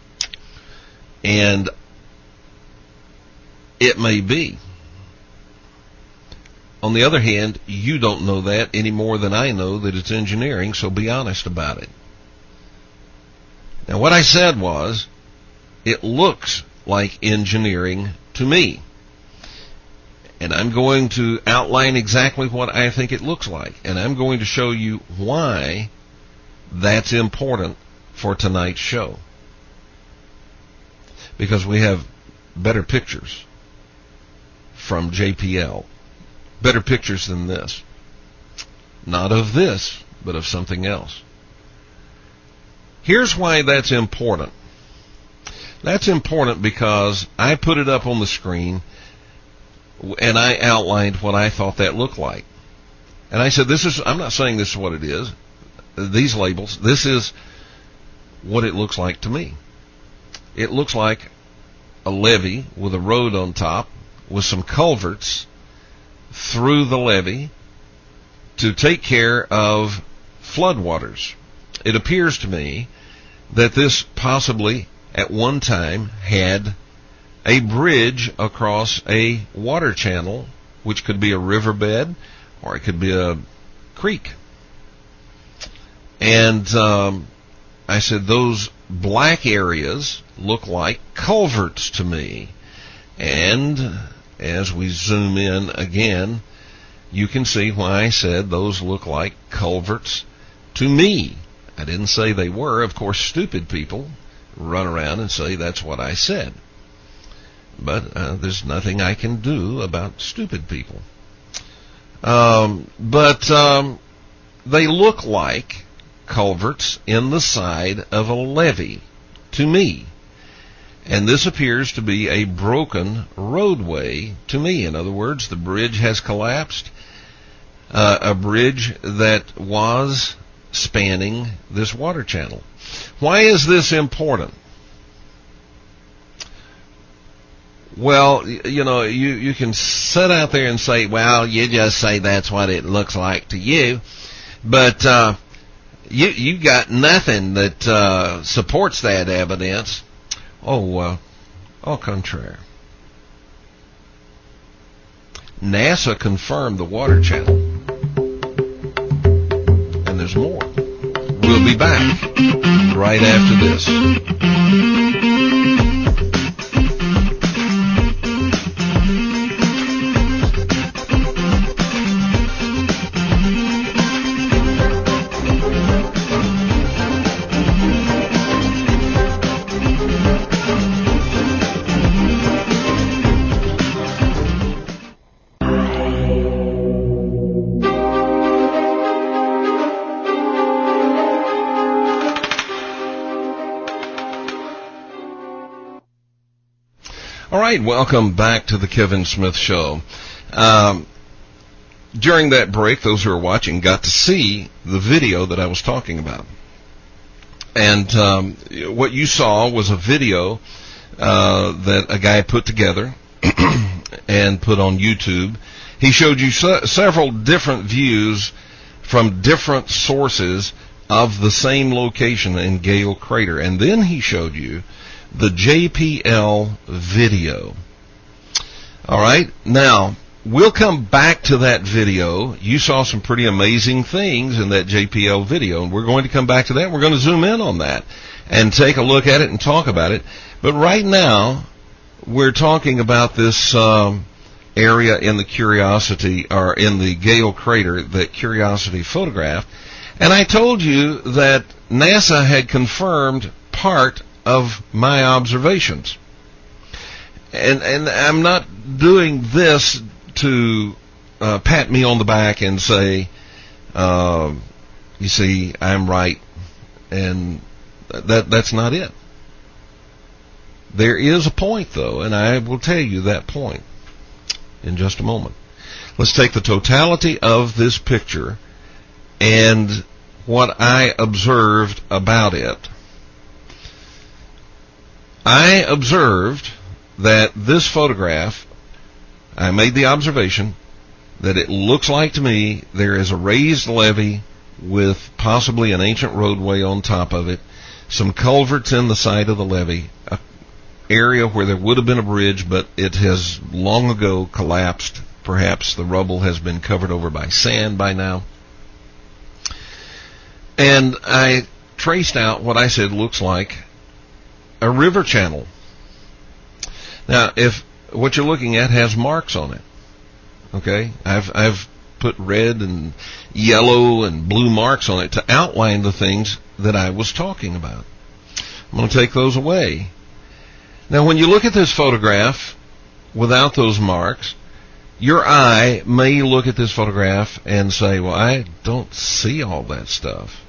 Speaker 1: And it may be. On the other hand, you don't know that any more than I know that it's engineering, so be honest about it. Now, what I said was, it looks like engineering to me. And I'm going to outline exactly what I think it looks like. And I'm going to show you why that's important for tonight's show. Because we have better pictures from J P L. Better pictures than this. Not of this, but of something else. Here's why that's important. That's important because I put it up on the screen and I outlined what I thought that looked like. And I said, this is, I'm not saying this is what it is, these labels, this is what it looks like to me. It looks like a levee with a road on top with some culverts through the levee to take care of floodwaters. It appears to me that this possibly at one time had a bridge across a water channel, which could be a riverbed or it could be a creek. And um, I said, those black areas look like culverts to me. And as we zoom in again, you can see why I said those look like culverts to me. I didn't say they were. Of course, stupid people run around and say that's what I said. But uh, there's nothing I can do about stupid people. Um, but um, they look like culverts in the side of a levee to me. And this appears to be a broken roadway to me. In other words, the bridge has collapsed. Uh, a bridge that was spanning this water channel. Why is this important? Well, you know, you, you can sit out there and say, well, you just say that's what it looks like to you. But uh, you you got nothing that uh, supports that evidence. Oh, uh, au contraire. NASA confirmed the water channel. And there's more. We'll be back right after this. All right, welcome back to the Kevin Smith Show. Um, during that break, those who are watching got to see the video that I was talking about. And um, what you saw was a video uh, that a guy put together and put on YouTube. He showed you se- several different views from different sources of the same location in Gale Crater. And then he showed you the J P L video. All right, now we'll come back to that video. You saw some pretty amazing things in that J P L video, and we're going to come back to that. We're going to zoom in on that and take a look at it and talk about it. But right now, we're talking about this um, area in the Curiosity, or in the Gale Crater that Curiosity photographed. And I told you that NASA had confirmed part of my observations. And and I'm not doing this to uh, pat me on the back and say, uh, you see, I'm right, and that that's not it. There is a point, though, and I will tell you that point in just a moment. Let's take the totality of this picture and what I observed about it. I observed that this photograph, I made the observation that it looks like to me there is a raised levee with possibly an ancient roadway on top of it, some culverts in the side of the levee, an area where there would have been a bridge, but it has long ago collapsed. Perhaps the rubble has been covered over by sand by now. And I traced out what I said looks like a river channel. Now, if what you're looking at has marks on it, okay, I've I've put red and yellow and blue marks on it to outline the things that I was talking about. I'm going to take those away. Now, when you look at this photograph without those marks, your eye may look at this photograph and say, well, I don't see all that stuff.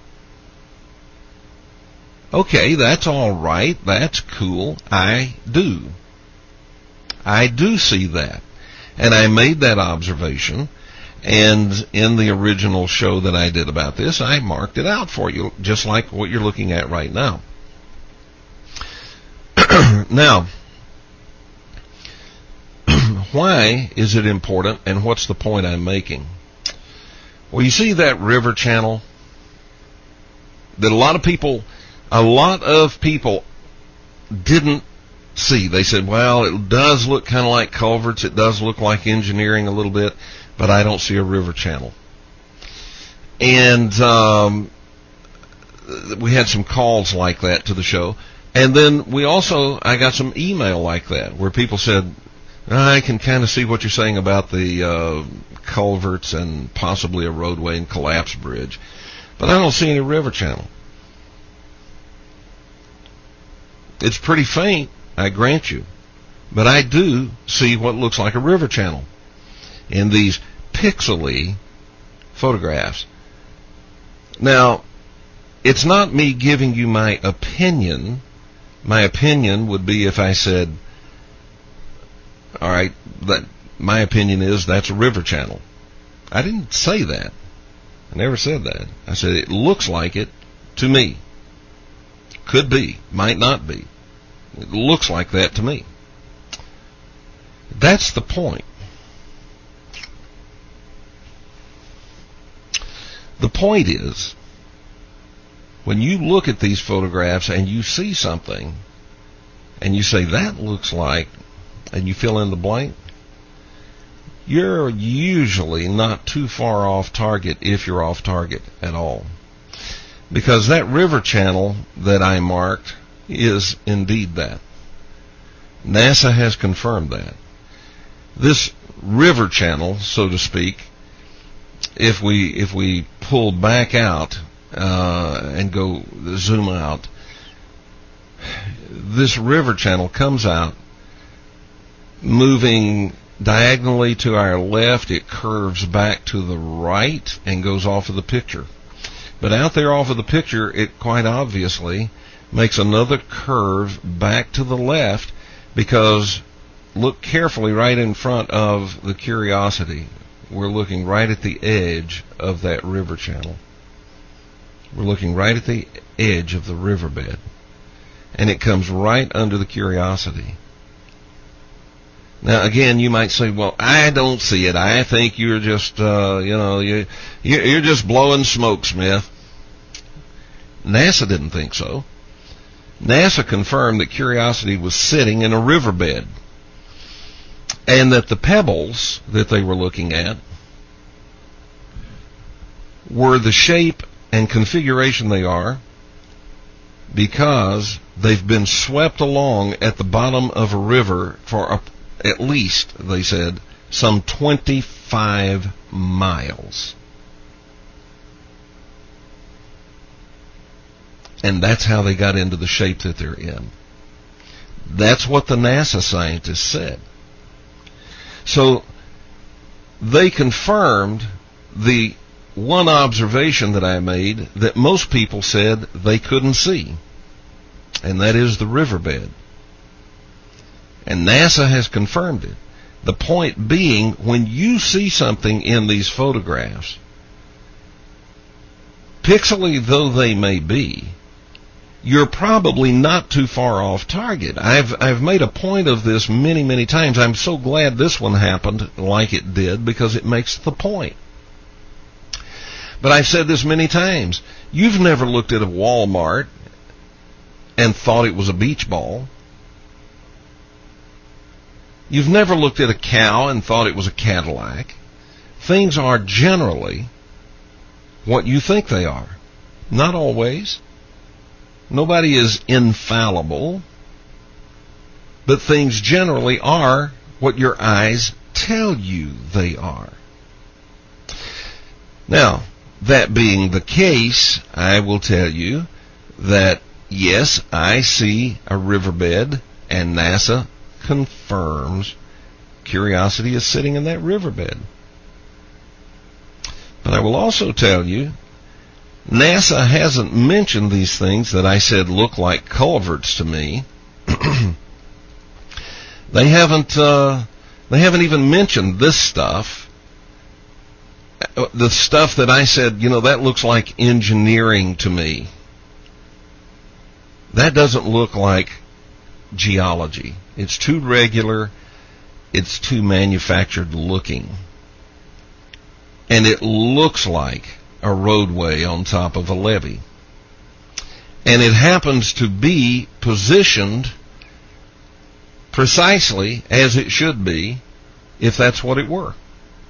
Speaker 1: Okay, that's all right. That's cool. I do. I do see that. And I made that observation. And in the original show that I did about this, I marked it out for you, just like what you're looking at right now. Now, why is it important, and what's the point I'm making? Well, you see that river channel that a lot of people... A lot of people didn't see. They said, well, it does look kind of like culverts. It does look like engineering a little bit, but I don't see a river channel. And um, we had some calls like that to the show. And then we also, I got some email like that where people said, I can kind of see what you're saying about the uh, culverts and possibly a roadway and collapsed bridge, but I don't see any river channel. It's pretty faint, I grant you, but I do see what looks like a river channel in these pixely photographs. Now, it's not me giving you my opinion. My opinion would be if I said, all right, that my opinion is that's a river channel. I didn't say that. I never said that. I said it looks like it to me. Could be, might not be. It looks like that to me. That's the point. The point is, when you look at these photographs and you see something, and you say, that looks like, and you fill in the blank, you're usually not too far off target if you're off target at all. Because that river channel that I marked is indeed that. NASA has confirmed that. This river channel, so to speak, if we if we pull back out uh, and go zoom out, this river channel comes out moving diagonally to our left. It curves back to the right and goes off of the picture. But out there off of the picture, it quite obviously makes another curve back to the left, because look carefully right in front of the Curiosity. We're looking right at the edge of that river channel. We're looking right at the edge of the riverbed. And it comes right under the Curiosity. Now, again, you might say, well, I don't see it. I think you're just, uh, you know, you, you're just blowing smoke, Smith. NASA didn't think so. NASA confirmed that Curiosity was sitting in a riverbed, and that the pebbles that they were looking at were the shape and configuration they are because they've been swept along at the bottom of a river for a, at least, they said, some twenty-five miles. And that's how they got into the shape that they're in. That's what the NASA scientists said. So they confirmed the one observation that I made that most people said they couldn't see, and that is the riverbed. And NASA has confirmed it. The point being, when you see something in these photographs, pixely though they may be, you're probably not too far off target. I've I've made a point of this many, many times. I'm so glad this one happened like it did, because it makes the point. But I've said this many times. You've never looked at a Walmart and thought it was a beach ball. You've never looked at a cow and thought it was a Cadillac. Things are generally what you think they are. Not always. Nobody is infallible, but things generally are what your eyes tell you they are. Now, that being the case, I will tell you that, yes, I see a riverbed, and NASA confirms Curiosity is sitting in that riverbed. But I will also tell you, NASA hasn't mentioned these things that I said look like culverts to me. They haven't. Uh, they haven't even mentioned this stuff. The stuff that I said, you know, that looks like engineering to me. That doesn't look like geology. It's too regular. It's too manufactured looking, and it looks like a roadway on top of a levee. And it happens to be positioned precisely as it should be if that's what it were.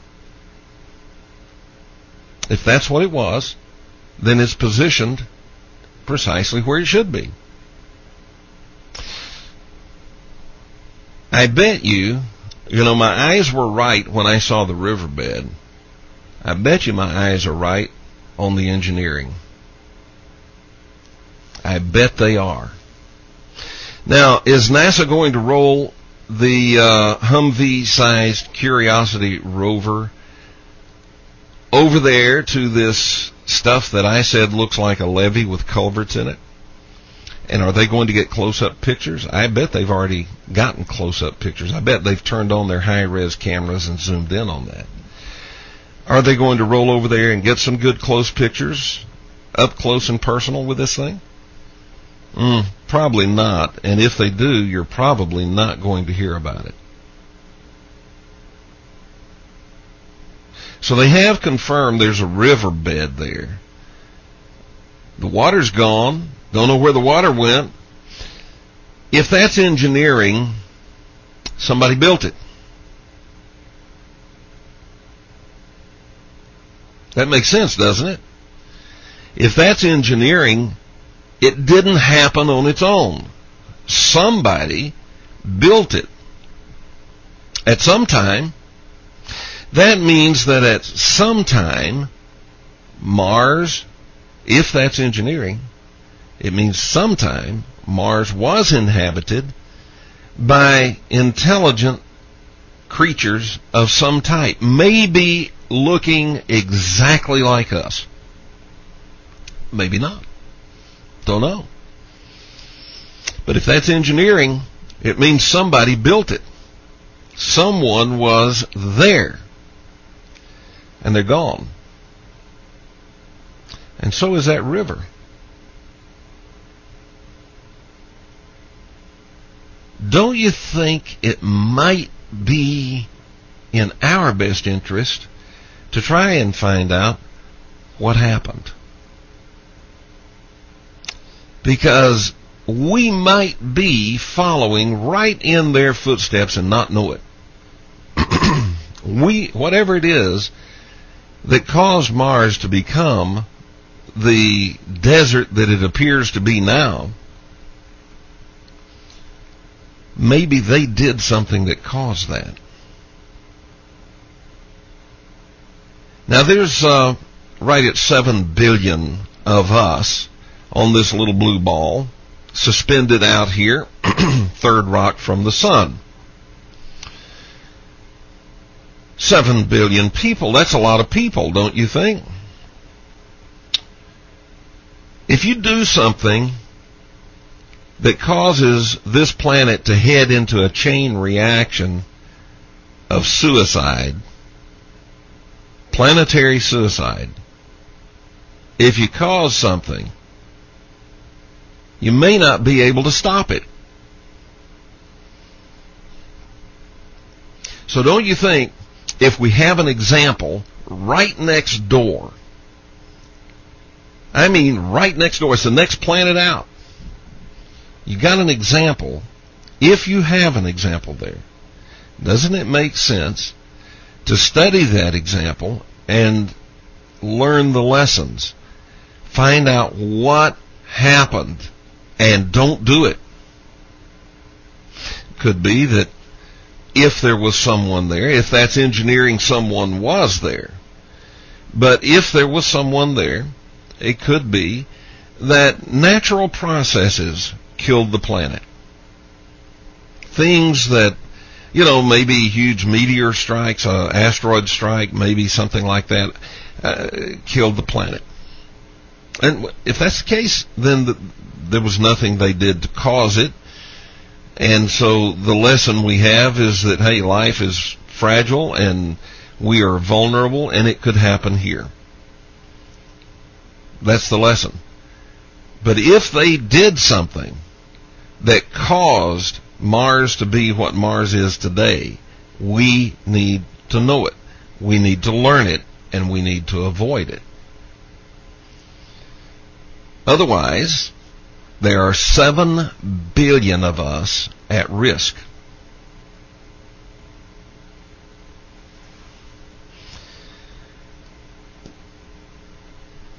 Speaker 1: If that's what it was, then it's positioned precisely where it should be. I bet you, you know, my eyes were right when I saw the riverbed. I bet you my eyes are right on the engineering. I bet they are. Now, is NASA going to roll the uh, Humvee-sized Curiosity rover over there to this stuff that I said looks like a levee with culverts in it? And are they going to get close-up pictures? I bet they've already gotten close-up pictures. I bet they've turned on their high-res cameras and zoomed in on that. Are they going to roll over there and get some good close pictures, up close and personal with this thing? Mm, probably not. And if they do, you're probably not going to hear about it. So they have confirmed there's a riverbed there. The water's gone. Don't know where the water went. If that's engineering, somebody built it. That makes sense, doesn't it? If that's engineering, it didn't happen on its own. Somebody built it. At some time, that means that at some time, Mars, if that's engineering, it means sometime Mars was inhabited by intelligent creatures of some type, maybe looking exactly like us. Maybe not. Don't know. But if that's engineering, it means somebody built it. Someone was there. And they're gone. And so is that river. Don't you think it might be in our best interest to try and find out what happened? Because we might be following right in their footsteps and not know it. we, whatever it is that caused Mars to become the desert that it appears to be now, maybe they did something that caused that. Now there's uh, right at seven billion of us on this little blue ball, suspended out here, third rock from the sun. Seven billion people, that's a lot of people, don't you think? If you do something that causes this planet to head into a chain reaction of suicide, planetary suicide, if you cause something, you may not be able to stop it. So don't you think, if we have an example right next door, I mean right next door, it's the next planet out, you got an example, if you have an example there, doesn't it make sense to study that example and learn the lessons? Find out what happened and don't do it. Could be that if there was someone there, if that's engineering, someone was there. But if there was someone there, it could be that natural processes killed the planet. Things that, you know, maybe huge meteor strikes, uh, asteroid strike, maybe something like that, uh, killed the planet. And if that's the case, then the, there was nothing they did to cause it. And so the lesson we have is that, hey, life is fragile and we are vulnerable and it could happen here. That's the lesson. But if they did something that caused Mars to be what Mars is today, we need to know it. We need to learn it and we need to avoid it. Otherwise, there are seven billion of us at risk.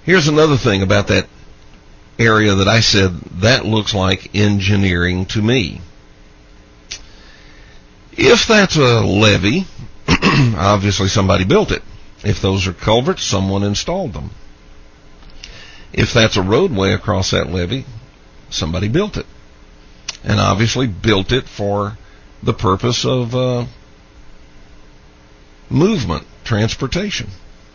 Speaker 1: Here's another thing about that area that I said that looks like engineering to me. If that's a levee, obviously somebody built it. If those are culverts, someone installed them. If that's a roadway across that levee, somebody built it. And obviously built it for the purpose of uh, movement, transportation.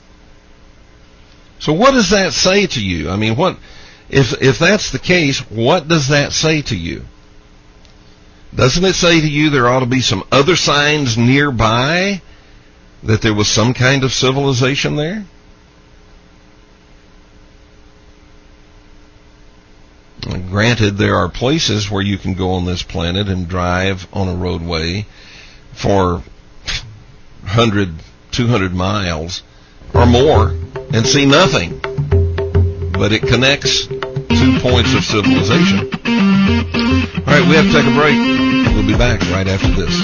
Speaker 1: So what does that say to you? I mean, what if if that's the case, what does that say to you? Doesn't it say to you there ought to be some other signs nearby that there was some kind of civilization there? Granted, there are places where you can go on this planet and drive on a roadway for one hundred, two hundred miles or more and see nothing. But it connects two points of civilization. All right, we have to take a break. We'll be back right after this.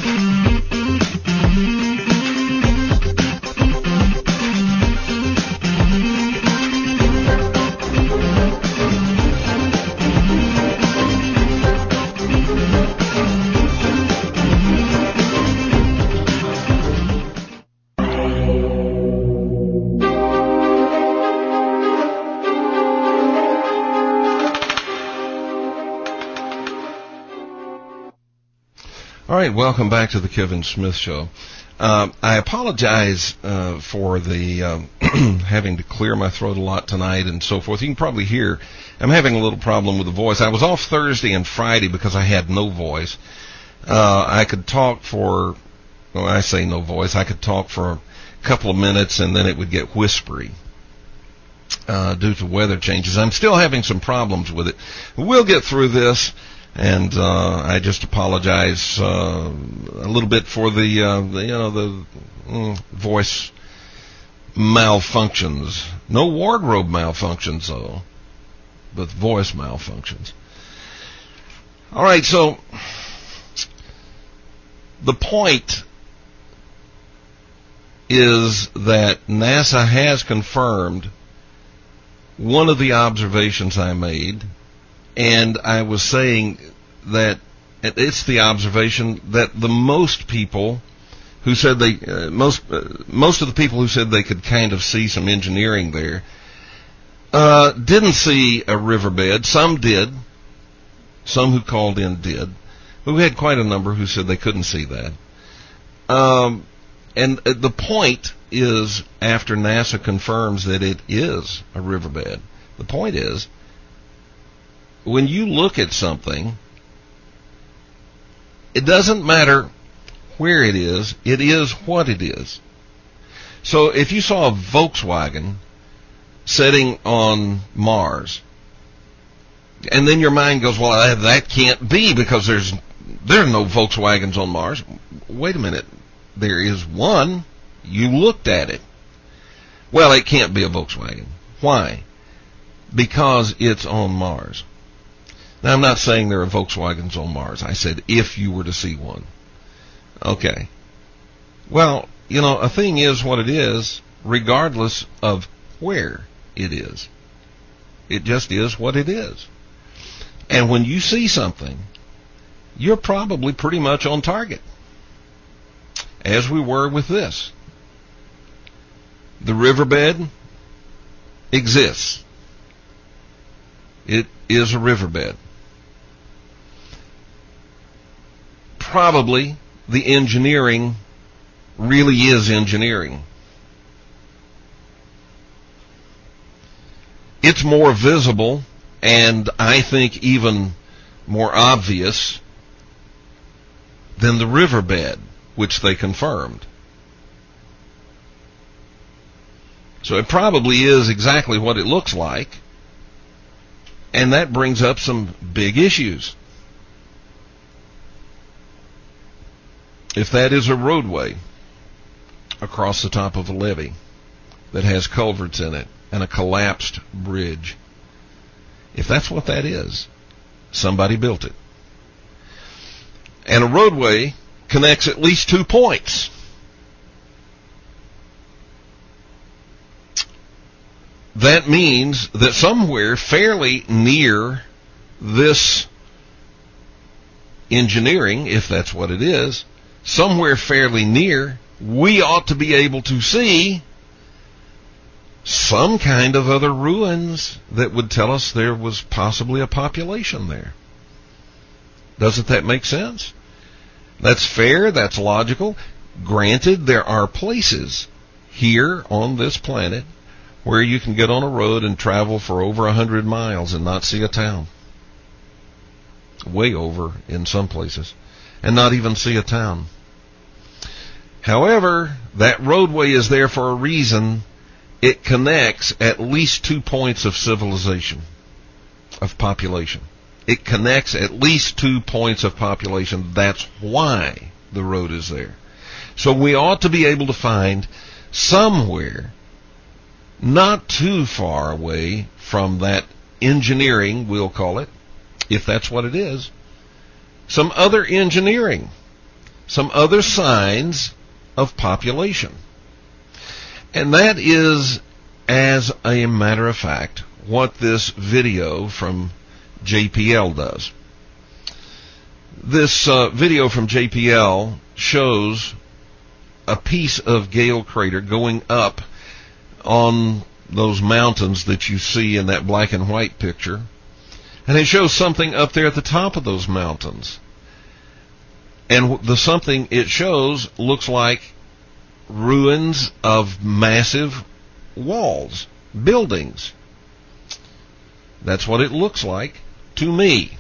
Speaker 1: All right, welcome back to the Kevin Smith Show. Uh, I apologize uh, for the um, having to clear my throat a lot tonight and so forth. You can probably hear I'm having a little problem with the voice. I was off Thursday and Friday because I had no voice. Uh, I could talk for, well, I say no voice, I could talk for a couple of minutes and then it would get whispery uh, due to weather changes. I'm still having some problems with it. We'll get through this. And uh, I just apologize uh, a little bit for the, uh, the you know, the mm, voice malfunctions. No wardrobe malfunctions, though, but voice malfunctions. All right, so the point is that NASA has confirmed one of the observations I made. And I was saying that it's the observation that the most people who said they, uh, most, uh, most of the people who said they could kind of see some engineering there, uh, didn't see a riverbed. Some did. Some who called in did. But we had quite a number who said they couldn't see that. Um, and the point is, after NASA confirms that it is a riverbed, the point is, when you look at something, it doesn't matter where it is, it is what it is. So if you saw a Volkswagen sitting on Mars, and then your mind goes, well, that can't be because there's there are no Volkswagens on Mars. Wait a minute, there is one. You looked at it. Well, it can't be a Volkswagen. Why? Because it's on Mars. Now, I'm not saying there are Volkswagens on Mars. I said if you were to see one. Okay. Well, you know, a thing is what it is, regardless of where it is. It just is what it is. And when you see something, you're probably pretty much on target, as we were with this. The riverbed exists. It is a riverbed. Probably the engineering really is engineering. It's more visible and I think even more obvious than the riverbed, which they confirmed. So it probably is exactly what it looks like, and that brings up some big issues. If that is a roadway across the top of a levee that has culverts in it and a collapsed bridge, if that's what that is, somebody built it. And a roadway connects at least two points. that means that somewhere fairly near this engineering, if that's what it is, somewhere fairly near, we ought to be able to see some kind of other ruins that would tell us there was possibly a population there. Doesn't that make sense? That's fair, that's logical. Granted, there are places here on this planet where you can get on a road and travel for over a hundred miles and not see a town. Way over in some places. And not even see a town. However, that roadway is there for a reason. It connects at least two points of civilization, of population. It connects at least two points of population. That's why the road is there. So we ought to be able to find somewhere not too far away from that engineering, we'll call it, if that's what it is, some other engineering, some other signs of population. And that is, as a matter of fact, what this video from J P L does. This uh, video from J P L shows a piece of Gale Crater going up on those mountains that you see in that black and white picture. And it shows something up there at the top of those mountains. And the something it shows looks like ruins of massive walls, buildings. That's what it looks like to me.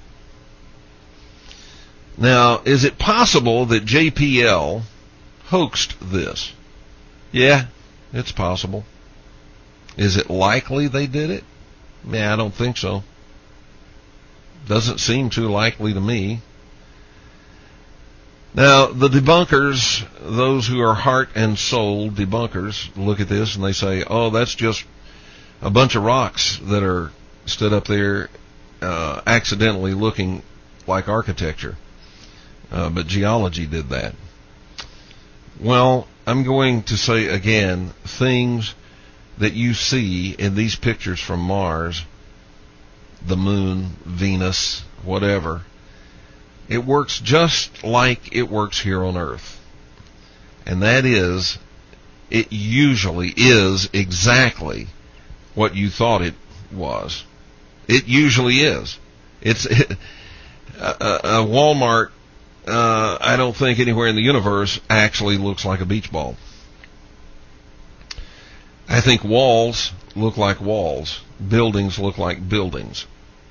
Speaker 1: Now, is it possible that J P L hoaxed this? Yeah, it's possible. Is it likely they did it? Yeah, I don't think so. Doesn't seem too likely to me. Now, the debunkers, those who are heart and soul debunkers, look at this and they say, oh, that's just a bunch of rocks that are stood up there uh, accidentally looking like architecture. Uh, but geology did that. Well, I'm going to say again, things that you see in these pictures from Mars, the moon, Venus, whatever, it works just like it works here on Earth. And that is, it usually is exactly what you thought it was. It usually is. It's it, a, a Walmart, uh, I don't think anywhere in the universe actually looks like a beach ball. I think walls look like walls. Buildings look like buildings.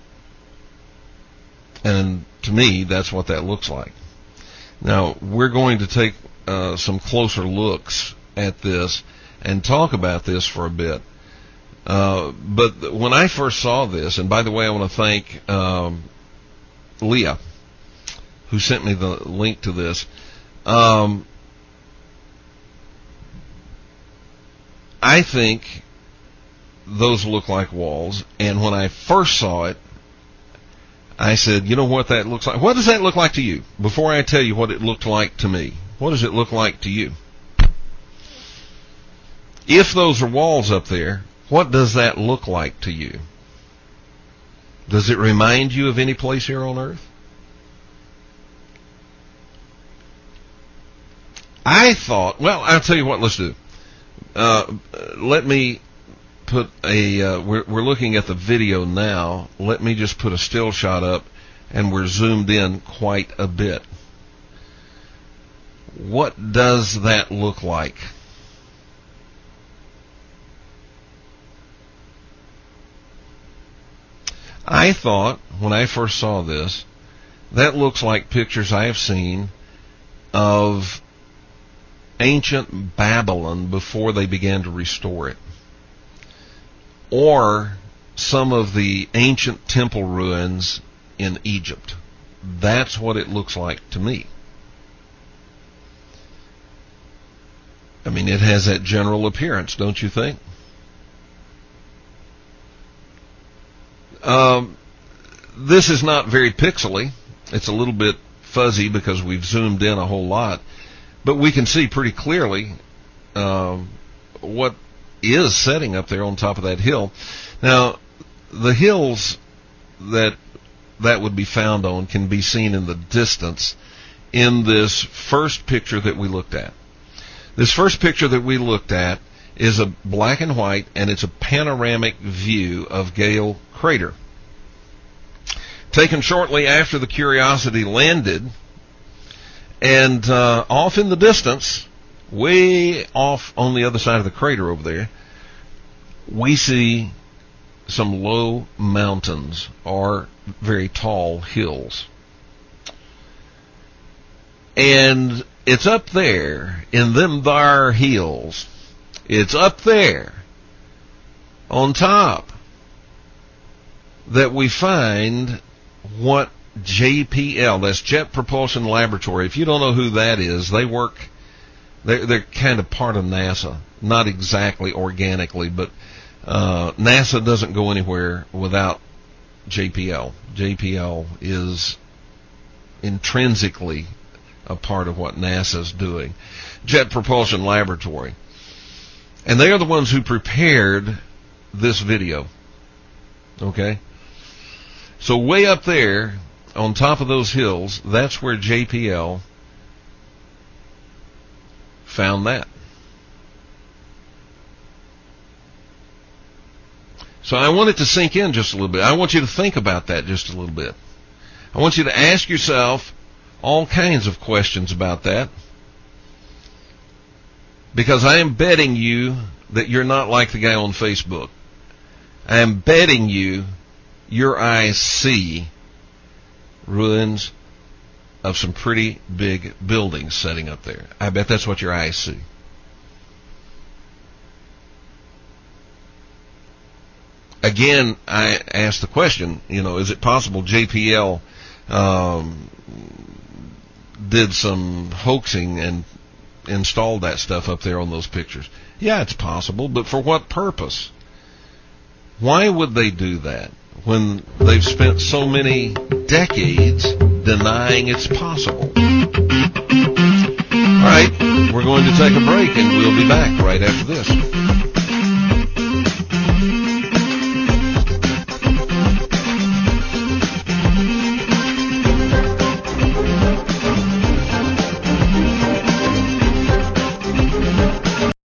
Speaker 1: And to me, that's what that looks like. Now, we're going to take uh, some closer looks at this and talk about this for a bit. Uh, but when I first saw this, and by the way, I want to thank um, Leah, who sent me the link to this. Um, I think those look like walls, and when I first saw it, I said, you know what that looks like? What does that look like to you? Before I tell you what it looked like to me, what does it look like to you? If those are walls up there, what does that look like to you? Does it remind you of any place here on Earth? I thought, well, I'll tell you what, let's do. Uh, let me put a, uh, we're, we're looking at the video now. Let me just put a still shot up, and we're zoomed in quite a bit. What does that look like? I thought, when I first saw this, that looks like pictures I have seen of ancient Babylon before they began to restore it, or some of the ancient temple ruins in Egypt. That's what it looks like to me. I mean, it has that general appearance, don't you think? Um, this is not very pixely. It's a little bit fuzzy because we've zoomed in a whole lot, but we can see pretty clearly um, what is setting up there on top of that hill. Now, the hills that that would be found on can be seen in the distance in this first picture that we looked at. This first picture that we looked at is a black and white, and it's a panoramic view of Gale Crater. Taken shortly after the Curiosity landed, and uh, off in the distance, way off on the other side of the crater over there, we see some low mountains or very tall hills. And it's up there in them thar hills. It's up there on top that we find what J P L, that's Jet Propulsion Laboratory. If you don't know who that is, they work, they're, they're kind of part of NASA. Not exactly organically, but uh, NASA doesn't go anywhere without J P L. J P L is intrinsically a part of what NASA's doing. Jet Propulsion Laboratory. And they are the ones who prepared this video. Okay? So way up there, on top of those hills, that's where J P L found that. So I want it to sink in just a little bit. I want you to think about that just a little bit. I want you to ask yourself all kinds of questions about that. Because I am betting you that you're not like the guy on Facebook. I am betting you your eyes see ruins of some pretty big buildings setting up there. I bet that's what your eyes see. Again, I asked the question, you know, is it possible J P L um, did some hoaxing and installed that stuff up there on those pictures? Yeah, it's possible, but for what purpose? Why would they do that when they've spent so many decades denying it's possible? All right, we're going to take a break, and we'll be back right after this.